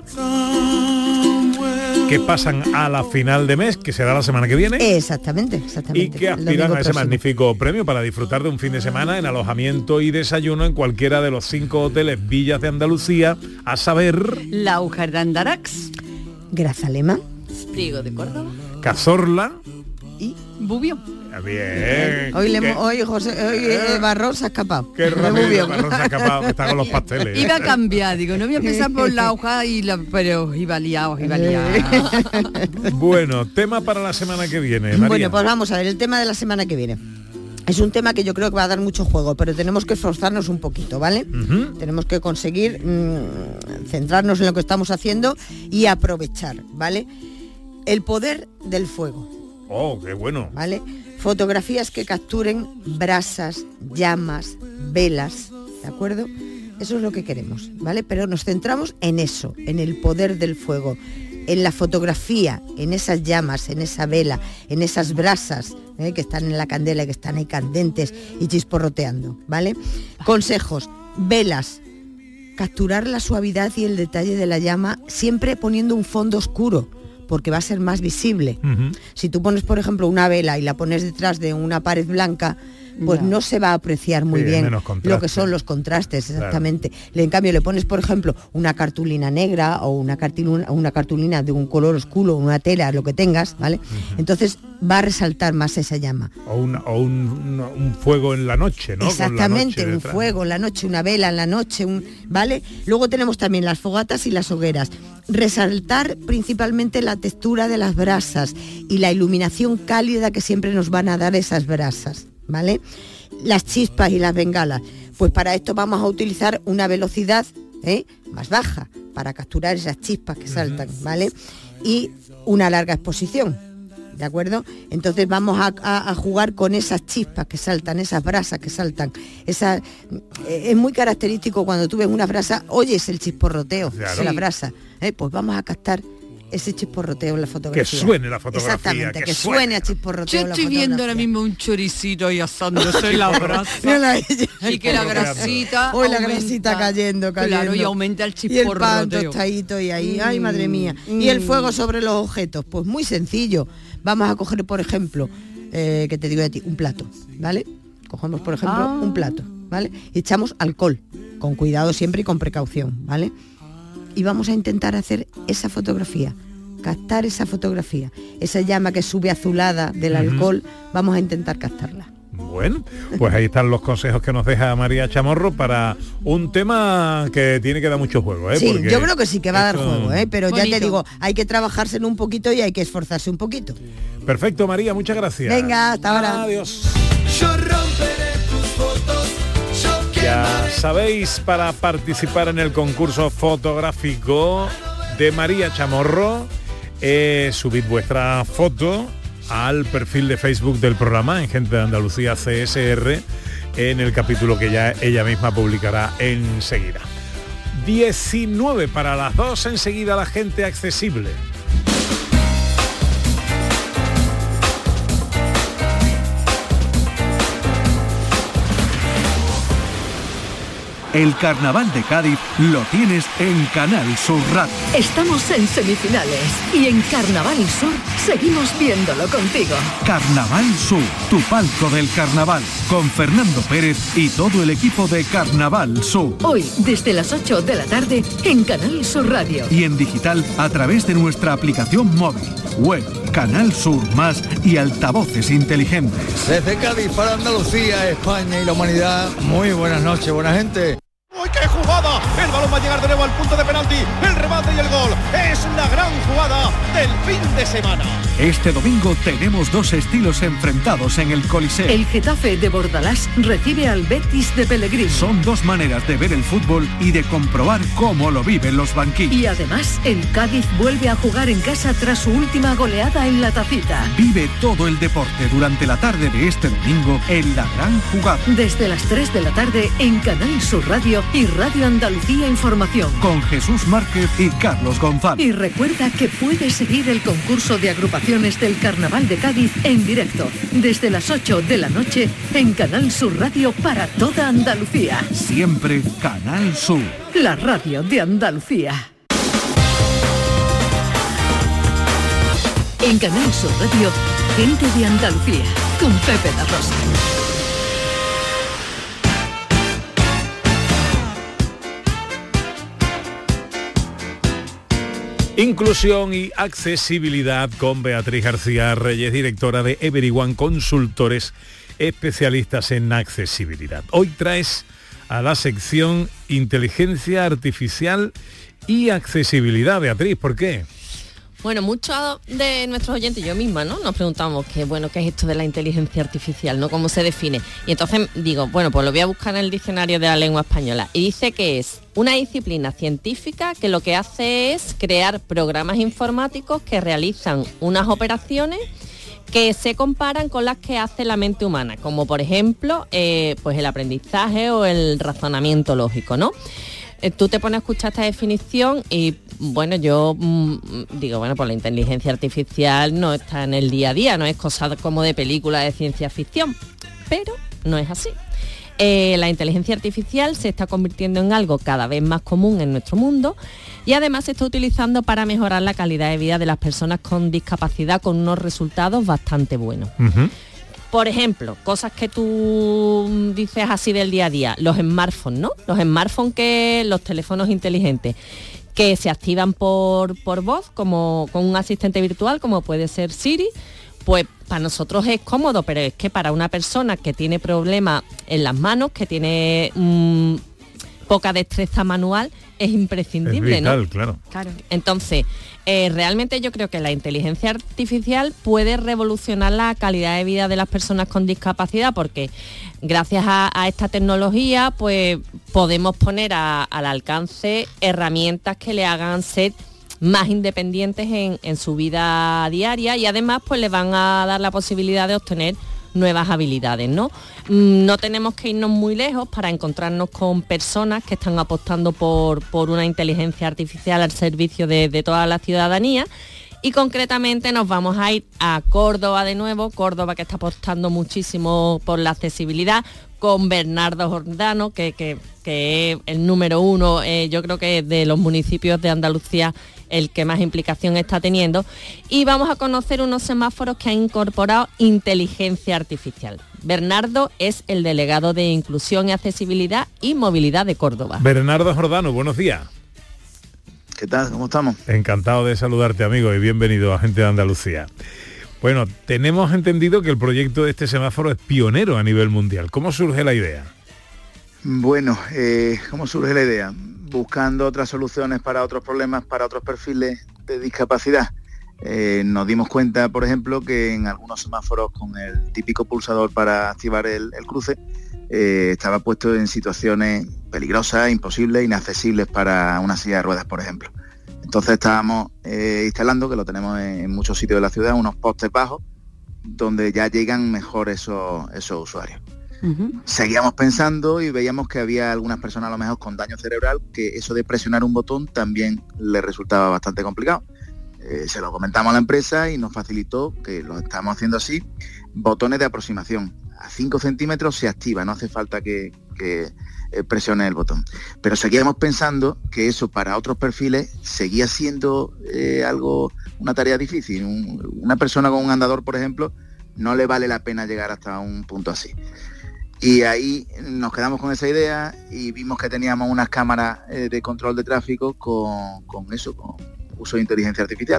que pasan a la final de mes, que será la semana que viene. Exactamente. Y que aspiran a ese magnífico premio para disfrutar de un fin de semana en alojamiento y desayuno en cualquiera de los 5 hoteles Villas de Andalucía, a saber... Laujar de Andarax, Grazalema, Priego de Córdoba, Cazorla y Bubión. Bien. Hoy Barrón se ha escapado. Qué rápido Barrón se ha escapado, que está con los pasteles. Iba a cambiar, digo, no voy a empezar por la hoja, pero iba liado. Bueno, tema para la semana que viene, María. Bueno, pues vamos a ver, el tema de la semana que viene. Es un tema que yo creo que va a dar mucho juego, pero tenemos que esforzarnos un poquito, ¿vale? Tenemos que conseguir centrarnos en lo que estamos haciendo y aprovechar, ¿vale? El poder del fuego. Oh, qué bueno. ¿Vale? Fotografías que capturen brasas, llamas, velas, ¿de acuerdo? Eso es lo que queremos, ¿vale? Pero nos centramos en eso, en el poder del fuego, en la fotografía, en esas llamas, en esa vela, en esas brasas que están en la candela, que están ahí candentes y chisporroteando, ¿vale? Consejos: velas, capturar la suavidad y el detalle de la llama, siempre poniendo un fondo oscuro, porque va a ser más visible. Si tú pones, por ejemplo, una vela y la pones detrás de una pared blanca, pues no se va a apreciar muy bien lo que son los contrastes, exactamente. En cambio, le pones, por ejemplo, una cartulina negra o una cartulina de un color oscuro, una tela, lo que tengas, ¿vale? Entonces va a resaltar más esa llama. O un fuego en la noche, ¿no? Exactamente, un fuego en la noche, una vela en la noche, ¿vale? Luego tenemos también las fogatas y las hogueras. Resaltar principalmente la textura de las brasas y la iluminación cálida que siempre nos van a dar esas brasas, ¿vale? Las chispas y las bengalas, pues para esto vamos a utilizar una velocidad más baja para capturar esas chispas que saltan, ¿vale? Y una larga exposición, ¿de acuerdo? Entonces vamos a jugar con esas chispas que saltan, esas brasas que saltan. Es muy característico cuando tú ves una brasa, oyes el chisporroteo de la brasa. Pues vamos a captar ese chisporroteo en la fotografía. Que suene la fotografía. Exactamente, que suene a chisporroteo. Yo estoy viendo ahora mismo un choricito ahí asándose en la brasa. Y que la grasita hoy la grasita cayendo. Claro, y aumenta el chisporroteo. Y el pan tostadito y ahí, ay madre mía. Y el fuego sobre los objetos, pues muy sencillo. Vamos a coger, por ejemplo, que te digo de ti, un plato, ¿vale? Cogemos, por ejemplo, un plato, ¿vale? Y echamos alcohol, con cuidado siempre y con precaución, ¿vale? Y vamos a intentar hacer esa fotografía, captar esa fotografía, esa llama que sube azulada del alcohol, vamos a intentar captarla. Bueno, pues ahí están los consejos que nos deja María Chamorro para un tema que tiene que dar mucho juego, ¿eh? Sí, porque yo creo que sí que va a dar juego, pero bonito. Ya te digo, hay que trabajárselo un poquito y hay que esforzarse un poquito. Perfecto, María, muchas gracias. Venga, hasta ahora. Adiós. Ya sabéis, para participar en el concurso fotográfico de María Chamorro, subid vuestra foto al perfil de Facebook del programa en Gente de Andalucía CSR en el capítulo que ya ella misma publicará enseguida. 19 para las 2, enseguida la gente accesible. El Carnaval de Cádiz lo tienes en Canal Sur Radio. Estamos en semifinales y en Carnaval Sur seguimos viéndolo contigo. Carnaval Sur, tu palco del carnaval, con Fernando Pérez y todo el equipo de Carnaval Sur. Hoy, desde las 8 de la tarde, en Canal Sur Radio. Y en digital a través de nuestra aplicación móvil, web, Canal Sur Más y altavoces inteligentes. Desde Cádiz para Andalucía, España y la humanidad, muy buenas noches, buena gente. ¡Uy, qué jugada! El balón va a llegar de nuevo al punto de penalti. El remate y el gol. Es la gran jugada del fin de semana. Este domingo tenemos dos estilos enfrentados en el Coliseo. El Getafe de Bordalás recibe al Betis de Pellegrini. Son dos maneras de ver el fútbol y de comprobar cómo lo viven los banquillos. Y además, el Cádiz vuelve a jugar en casa tras su última goleada en la Tacita. Vive todo el deporte durante la tarde de este domingo en la gran jugada. Desde las 3 de la tarde en Canal Sur Radio y Radio Andalucía Información. Con Jesús Márquez y Carlos González. Y recuerda que puedes seguir el concurso de agrupaciones del Carnaval de Cádiz en directo desde las 8 de la noche en Canal Sur Radio para toda Andalucía. Siempre Canal Sur. La radio de Andalucía. En Canal Sur Radio, Gente de Andalucía, con Pepe da Rosa. Inclusión y accesibilidad con Beatriz García Reyes, directora de Everyone Consultores, especialistas en accesibilidad. Hoy traes a la sección Inteligencia Artificial y Accesibilidad. Beatriz, ¿por qué? Bueno, muchos de nuestros oyentes, yo misma, ¿no? Nos preguntamos qué es esto de la inteligencia artificial, ¿no? ¿Cómo se define? Y entonces digo, bueno, pues lo voy a buscar en el diccionario de la lengua española. Y dice que es una disciplina científica que lo que hace es crear programas informáticos que realizan unas operaciones que se comparan con las que hace la mente humana, como por ejemplo, pues el aprendizaje o el razonamiento lógico, ¿no? Tú te pones a escuchar esta definición y, bueno, yo digo, bueno, pues la inteligencia artificial no está en el día a día, no es cosa como de película de ciencia ficción, pero no es así. La inteligencia artificial se está convirtiendo en algo cada vez más común en nuestro mundo y además se está utilizando para mejorar la calidad de vida de las personas con discapacidad con unos resultados bastante buenos. Uh-huh. Por ejemplo, cosas que tú dices así del día a día, los smartphones, ¿no? Los smartphones, los teléfonos inteligentes, que se activan por voz, como con un asistente virtual, como puede ser Siri, pues para nosotros es cómodo, pero es que para una persona que tiene problemas en las manos, que tiene poca destreza manual, es imprescindible, es vital, ¿no? Claro. Entonces, realmente yo creo que la inteligencia artificial puede revolucionar la calidad de vida de las personas con discapacidad, porque gracias a esta tecnología, pues podemos poner al alcance herramientas que le hagan ser más independientes en su vida diaria y además pues le van a dar la posibilidad de obtener nuevas habilidades, ¿no? No tenemos que irnos muy lejos para encontrarnos con personas que están apostando por una inteligencia artificial al servicio de toda la ciudadanía y concretamente nos vamos a ir a Córdoba de nuevo, Córdoba que está apostando muchísimo por la accesibilidad, con Bernardo Jordano, que es el número uno, yo creo que de los municipios de Andalucía el que más implicación está teniendo, y vamos a conocer unos semáforos que han incorporado inteligencia artificial. Bernardo es el delegado de Inclusión y Accesibilidad y Movilidad de Córdoba. Bernardo Jordano, buenos días. ¿Qué tal? ¿Cómo estamos? Encantado de saludarte, amigo, y bienvenido a Gente de Andalucía. Bueno, tenemos entendido que el proyecto de este semáforo es pionero a nivel mundial. ¿Cómo surge la idea? Bueno, ¿cómo surge la idea? Buscando otras soluciones para otros problemas, para otros perfiles de discapacidad. Nos dimos cuenta, por ejemplo, que en algunos semáforos con el típico pulsador para activar el cruce, estaba puesto en situaciones peligrosas, imposibles, inaccesibles para una silla de ruedas, por ejemplo. Entonces estábamos instalando, que lo tenemos en muchos sitios de la ciudad, unos postes bajos donde ya llegan mejor esos usuarios. Uh-huh. Seguíamos pensando y veíamos que había algunas personas a lo mejor con daño cerebral que eso de presionar un botón también le resultaba bastante complicado. Se lo comentamos a la empresa y nos facilitó, que lo estamos haciendo así, botones de aproximación. A 5 centímetros se activa, no hace falta que presione el botón. Pero seguíamos pensando que eso para otros perfiles seguía siendo una tarea difícil. Una persona con un andador, por ejemplo, no le vale la pena llegar hasta un punto así. Y ahí nos quedamos con esa idea y vimos que teníamos unas cámaras de control de tráfico con uso de inteligencia artificial.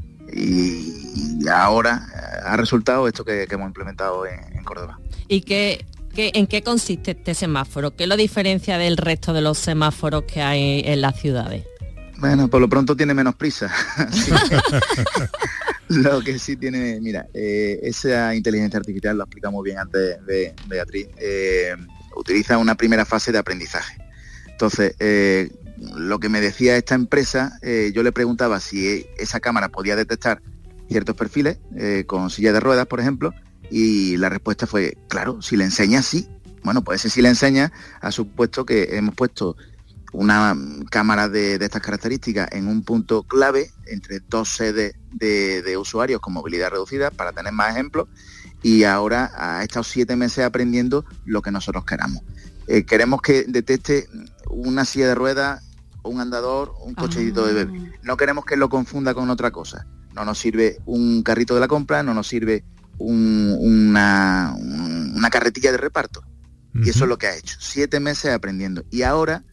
Y ahora ha resultado esto que hemos implementado en Córdoba. ¿Y en qué consiste este semáforo? ¿Qué lo diferencia del resto de los semáforos que hay en las ciudades? Bueno, por lo pronto tiene menos prisa. Lo que sí tiene, mira, esa inteligencia artificial, lo explicamos bien antes de Beatriz, utiliza una primera fase de aprendizaje. Entonces, lo que me decía esta empresa, yo le preguntaba si esa cámara podía detectar ciertos perfiles, con silla de ruedas, por ejemplo, y la respuesta fue, claro, si le enseñas, sí. Bueno, pues ese si le enseñas ha supuesto que hemos puesto una cámara de estas características en un punto clave entre dos sedes de usuarios con movilidad reducida, para tener más ejemplos, y ahora ha estado 7 meses aprendiendo lo que nosotros queramos. Queremos que detecte una silla de ruedas, un andador, un cochecito de bebé. No queremos que lo confunda con otra cosa. No nos sirve un carrito de la compra, no nos sirve una carretilla de reparto. Uh-huh. Y eso es lo que ha hecho. 7 meses aprendiendo. Y ahora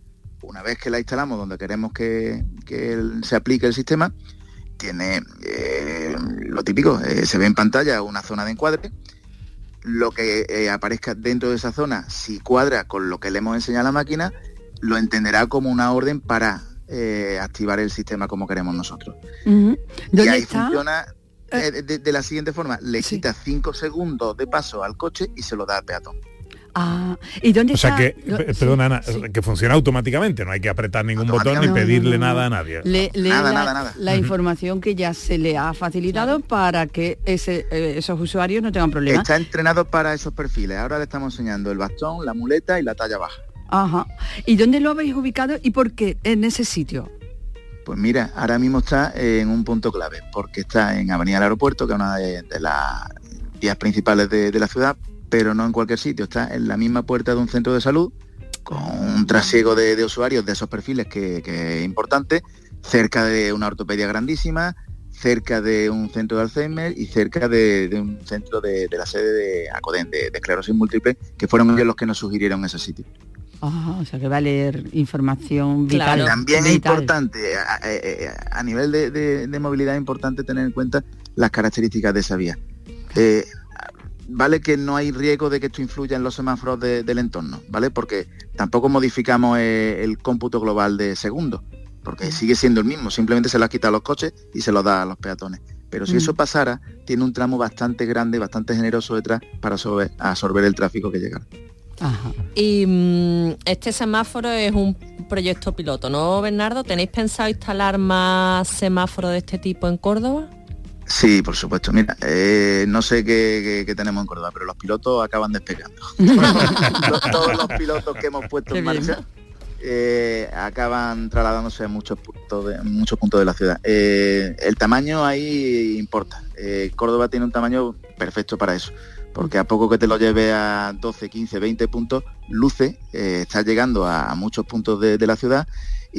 una vez que la instalamos donde queremos que se aplique el sistema, tiene lo típico, se ve en pantalla una zona de encuadre, lo que aparezca dentro de esa zona, si cuadra con lo que le hemos enseñado a la máquina, lo entenderá como una orden para activar el sistema como queremos nosotros. Y ahí funciona de la siguiente forma, le quita 5 segundos de paso al coche y se lo da al peatón. ¿Y dónde está? O sea que, perdona Ana, que funciona automáticamente, no hay que apretar ningún botón ni pedirle nada a nadie. Nada. La información que ya se le ha facilitado para que esos usuarios no tengan problemas. Está entrenado para esos perfiles. Ahora le estamos enseñando el bastón, la muleta y la talla baja. Ajá. ¿Y dónde lo habéis ubicado y por qué en ese sitio? Pues mira, ahora mismo está en un punto clave, porque está en Avenida del Aeropuerto, que es una de las vías principales de la ciudad, pero no en cualquier sitio, está en la misma puerta de un centro de salud, con un trasiego de usuarios de esos perfiles que es importante, cerca de una ortopedia grandísima, cerca de un centro de Alzheimer y cerca de un centro de la sede de ACODEN, de esclerosis múltiple, que fueron ellos los que nos sugirieron ese sitio. O sea que va a leer información vital. También es importante, a nivel de movilidad es importante tener en cuenta las características de esa vía. Vale que no hay riesgo de que esto influya en los semáforos del entorno, ¿vale? Porque tampoco modificamos el cómputo global de segundos, porque sigue siendo el mismo, simplemente se lo ha quitado a los coches y se lo da a los peatones. Pero si eso pasara, tiene un tramo bastante grande, bastante generoso detrás para absorber el tráfico que llega. Ajá. Y este semáforo es un proyecto piloto, ¿no, Bernardo? ¿Tenéis pensado instalar más semáforos de este tipo en Córdoba? Sí, por supuesto. Mira, no sé qué tenemos en Córdoba, pero los pilotos acaban despegando. Todos los pilotos que hemos puesto en marcha acaban trasladándose a muchos puntos de la ciudad. El tamaño ahí importa. Córdoba tiene un tamaño perfecto para eso, porque a poco que te lo lleve a 12, 15, 20 puntos, luce, está llegando a muchos puntos de la ciudad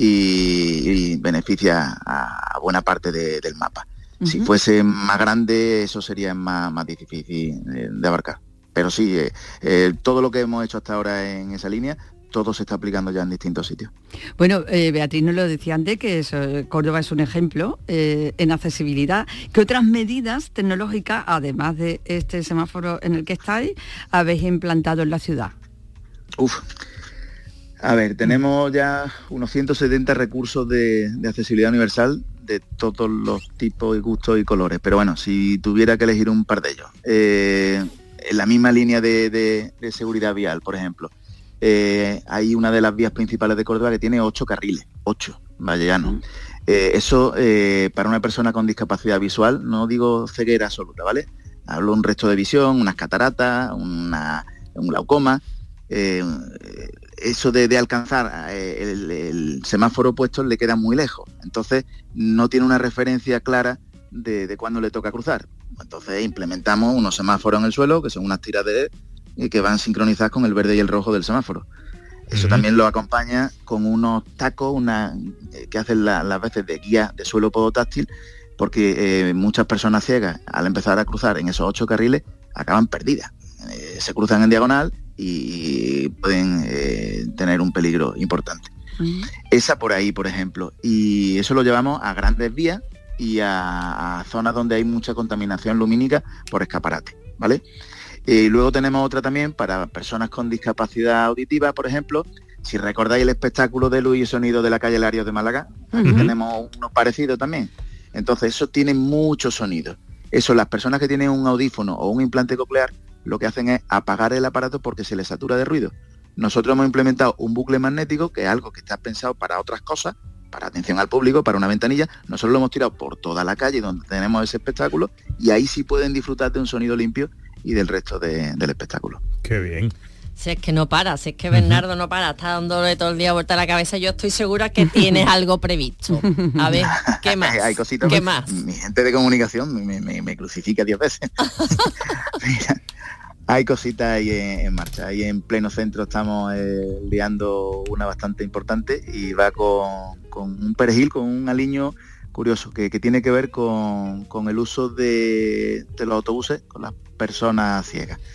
y beneficia a buena parte del mapa. Si fuese más grande, eso sería más difícil de abarcar. Pero sí, todo lo que hemos hecho hasta ahora en esa línea, todo se está aplicando ya en distintos sitios. Bueno, Beatriz nos lo decía antes, que Córdoba es un ejemplo en accesibilidad. ¿Qué otras medidas tecnológicas, además de este semáforo en el que estáis, habéis implantado en la ciudad? A ver, tenemos ya unos 170 recursos de accesibilidad universal de todos los tipos y gustos y colores. Pero bueno, si tuviera que elegir un par de ellos. En la misma línea de seguridad vial, por ejemplo, hay una de las vías principales de Córdoba que tiene 8 carriles, 8, Valleano. Eso, para una persona con discapacidad visual, no digo ceguera absoluta, ¿vale? Hablo un resto de visión, unas cataratas, un glaucoma. Eso de alcanzar el semáforo puesto le queda muy lejos, entonces no tiene una referencia clara de cuándo le toca cruzar. Entonces implementamos unos semáforos en el suelo, que son unas tiras de LED que van sincronizadas con el verde y el rojo del semáforo. Eso también lo acompaña con unos tacos que hacen las veces de guía de suelo podotáctil, porque muchas personas ciegas, al empezar a cruzar en esos 8 carriles, acaban perdidas. Se cruzan en diagonal y pueden tener un peligro importante. Esa por ahí, por ejemplo. Y eso lo llevamos a grandes vías y a zonas donde hay mucha contaminación lumínica por escaparate, ¿vale? Y luego tenemos otra también para personas con discapacidad auditiva, por ejemplo. Si recordáis el espectáculo de luz y sonido de la calle Larios de Málaga, aquí tenemos uno parecido también. Entonces eso tiene mucho sonido. Eso, las personas que tienen un audífono o un implante coclear, lo que hacen es apagar el aparato porque se les satura de ruido. Nosotros hemos implementado un bucle magnético, que es algo que está pensado para otras cosas, para atención al público, para una ventanilla. Nosotros lo hemos tirado por toda la calle donde tenemos ese espectáculo y ahí sí pueden disfrutar de un sonido limpio y del resto del espectáculo. Qué bien. Si es que no para, si es que Bernardo no para, está dándole todo el día vuelta a la cabeza, yo estoy segura que tienes algo previsto. A ver, ¿qué más? Hay cositas. ¿Qué más? Mi gente de comunicación me crucifica 10 veces. Mira, hay cositas ahí en marcha. Ahí en pleno centro estamos liando una bastante importante y va con un perejil, con un aliño curioso, que tiene que ver con el uso de los autobuses con las personas ciegas.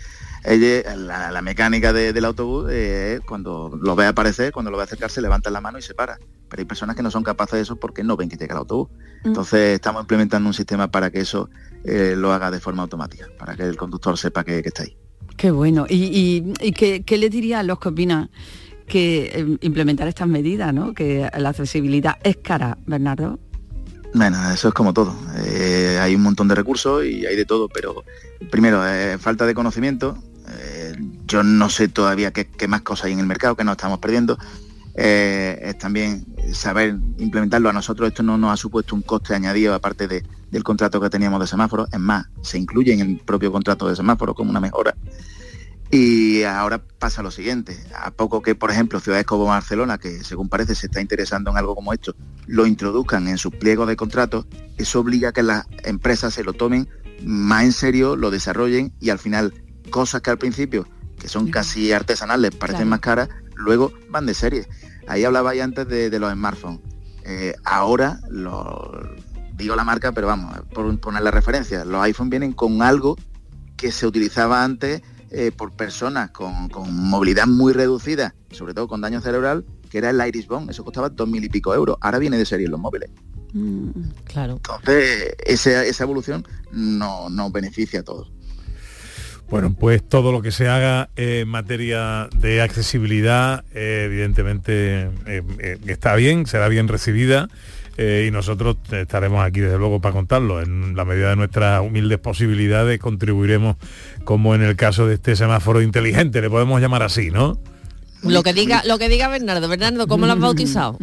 La mecánica del autobús, cuando lo ve aparecer, cuando lo ve acercarse, levanta la mano y se para. Pero hay personas que no son capaces de eso porque no ven que llega el autobús. Entonces estamos implementando un sistema para que eso lo haga de forma automática, para que el conductor sepa que está ahí. Qué bueno. ¿Y qué le diría a los que opinan que implementar estas medidas, ¿no? Que la accesibilidad es cara, Bernardo? Bueno, eso es como todo. Hay un montón de recursos y hay de todo, pero primero, falta de conocimiento. Yo no sé todavía qué más cosas hay en el mercado, que nos estamos perdiendo. Es también saber implementarlo. A nosotros esto no nos ha supuesto un coste añadido aparte del contrato que teníamos de semáforos. Es más, se incluye en el propio contrato de semáforos como una mejora. Y ahora pasa lo siguiente, a poco que, por ejemplo, ciudades como Barcelona, que según parece se está interesando en algo como esto, lo introduzcan en sus pliegos de contratos, eso obliga a que las empresas se lo tomen más en serio, lo desarrollen y al final cosas que al principio, que son casi artesanales, parecen más caras, luego van de serie. Ahí hablabais antes de los smartphones. Ahora, digo la marca, pero vamos, por poner la referencia, los iPhones vienen con algo que se utilizaba antes por personas con movilidad muy reducida, sobre todo con daño cerebral, que era el Iris Bond. Eso costaba 2.000 y pico euros. Ahora viene de serie en los móviles. Claro. Entonces, esa evolución nos beneficia a todos. Bueno, pues todo lo que se haga en materia de accesibilidad, evidentemente está bien, será bien recibida. Y nosotros estaremos aquí desde luego para contarlo. En la medida de nuestras humildes posibilidades contribuiremos, como en el caso de este semáforo inteligente, le podemos llamar así, ¿no? Lo que diga Bernardo, ¿cómo lo has bautizado?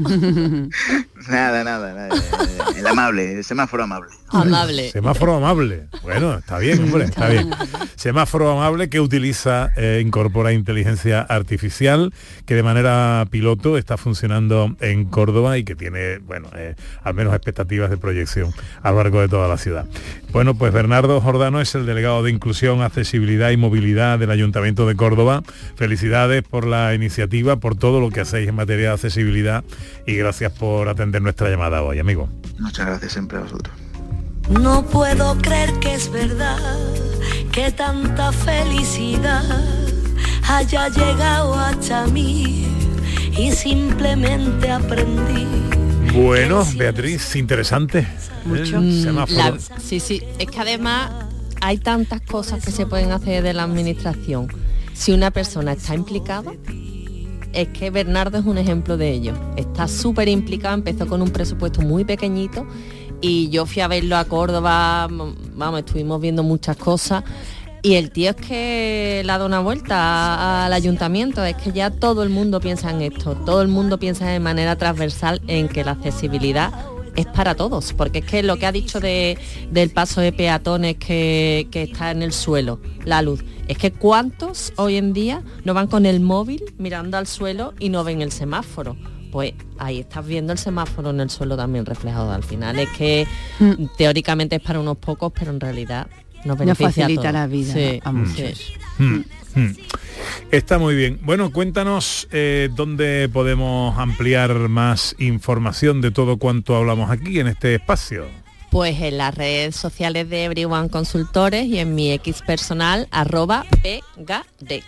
Nada. El amable, el semáforo amable. Semáforo amable. Bueno, está bien, hombre, está bien. Semáforo amable que incorpora inteligencia artificial, que de manera piloto está funcionando en Córdoba y que tiene, al menos expectativas de proyección a lo largo de toda la ciudad. Bueno, pues Bernardo Jordano es el delegado de Inclusión, Accesibilidad y Movilidad del Ayuntamiento de Córdoba. Felicidades por la iniciativa, por todo lo que hacéis en materia de accesibilidad y gracias por atender nuestra llamada hoy, amigo. Muchas gracias siempre a vosotros. No puedo creer que es verdad que tanta felicidad haya llegado hasta mí y simplemente aprendí. Bueno, Beatriz, interesante. Mucho. Sí, es que además hay tantas cosas que se pueden hacer de la administración. Si una persona está implicada, es que Bernardo es un ejemplo de ello. Está súper implicado, empezó con un presupuesto muy pequeñito y yo fui a verlo a Córdoba, estuvimos viendo muchas cosas y el tío es que le ha dado una vuelta al ayuntamiento. Es que ya todo el mundo piensa en esto, todo el mundo piensa de manera transversal en que la accesibilidad es para todos, porque es que lo que ha dicho del paso de peatones que está en el suelo, la luz, es que cuántos hoy en día no van con el móvil mirando al suelo y no ven el semáforo. Pues ahí estás viendo el semáforo en el suelo también reflejado. Al final es que teóricamente es para unos pocos, pero en realidad nos beneficia facilita a todos. La vida a muchos. Está muy bien. Bueno, cuéntanos dónde podemos ampliar más información de todo cuanto hablamos aquí en este espacio. Pues en las redes sociales de Everyone Consultores y en mi X personal @pgd.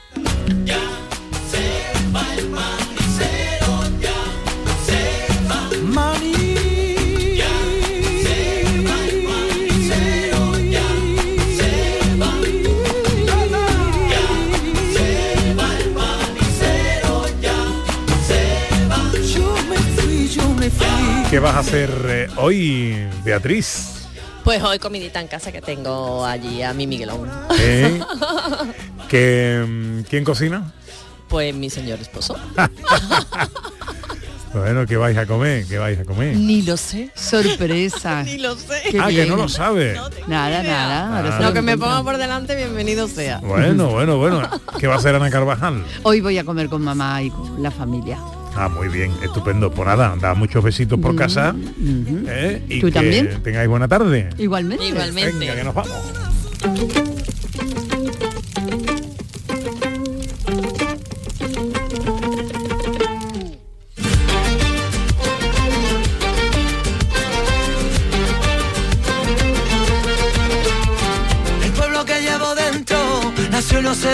¿Qué vas a hacer hoy, Beatriz? Pues hoy comidita en casa que tengo allí a mi Miguelón. ¿Quién cocina? Pues mi señor esposo. Bueno, ¿qué vais a comer? Ni lo sé. Sorpresa. Ni lo sé. Que no lo sabe. Nada. Lo que me ponga por delante, bienvenido sea. Bueno. ¿Qué va a hacer Ana Carvajal? Hoy voy a comer con mamá y con la familia. Ah, muy bien, estupendo. Pues nada, da muchos besitos por casa. Y ¿tú que también? Tengáis buena tarde. Igualmente. Venga, que nos vamos. El pueblo que llevo dentro nació y no se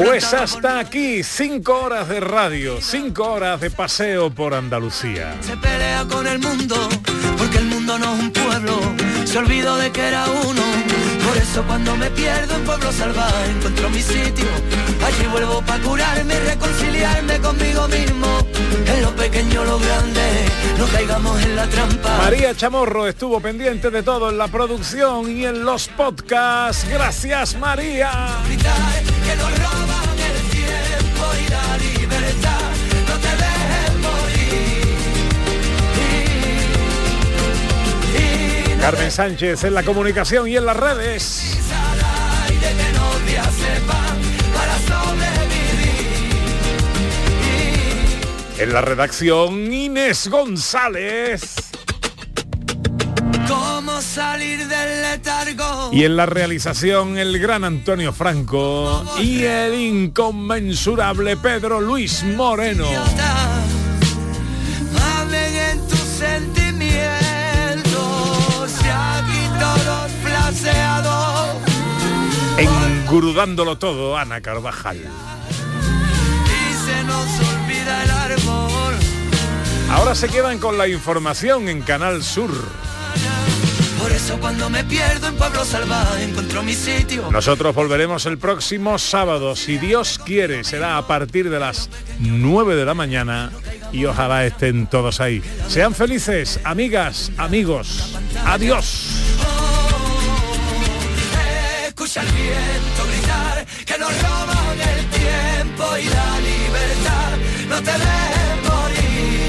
Pues hasta aquí, 5 horas de radio, 5 horas de paseo por Andalucía. Se pelea con el mundo, porque el mundo no es un pueblo, se olvidó de que era uno. Por eso cuando me pierdo en pueblo salvaje encuentro mi sitio. Allí vuelvo para curarme y reconciliarme conmigo mismo. En lo pequeño, lo grande, no caigamos en la trampa. María Chamorro estuvo pendiente de todo en la producción y en los podcasts. Gracias, María. Que nos roban el tiempo y la libertad. No te dejes morir. Carmen Sánchez en la comunicación y en las redes. En la redacción, Inés González. ¿Cómo salir del letargo? Y en la realización, el gran Antonio Franco y el inconmensurable Pedro Luis Moreno. Hablen en tus sentimientos, y aquí todos flaseados. Engrudándolo todo, Ana Carvajal. Y se nos olvida el árbol. Ahora se quedan con la información en Canal Sur. Por eso cuando me pierdo en pueblo salvaje encuentro mi sitio. Nosotros volveremos el próximo sábado, si Dios quiere, será a partir de las 9 de la mañana y ojalá estén todos ahí. Sean felices, amigas, amigos. Adiós. Escucha el viento gritar que nos roban el tiempo y la libertad. No te dejes morir.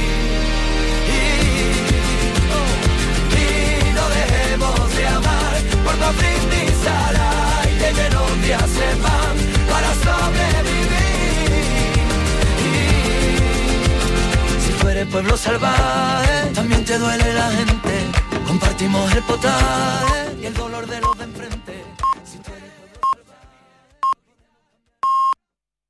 De amar por no brindis al aire que no te hace pan para sobrevivir. Si tú eres pueblo salvaje, también te duele la gente. Compartimos el potaje y el dolor de los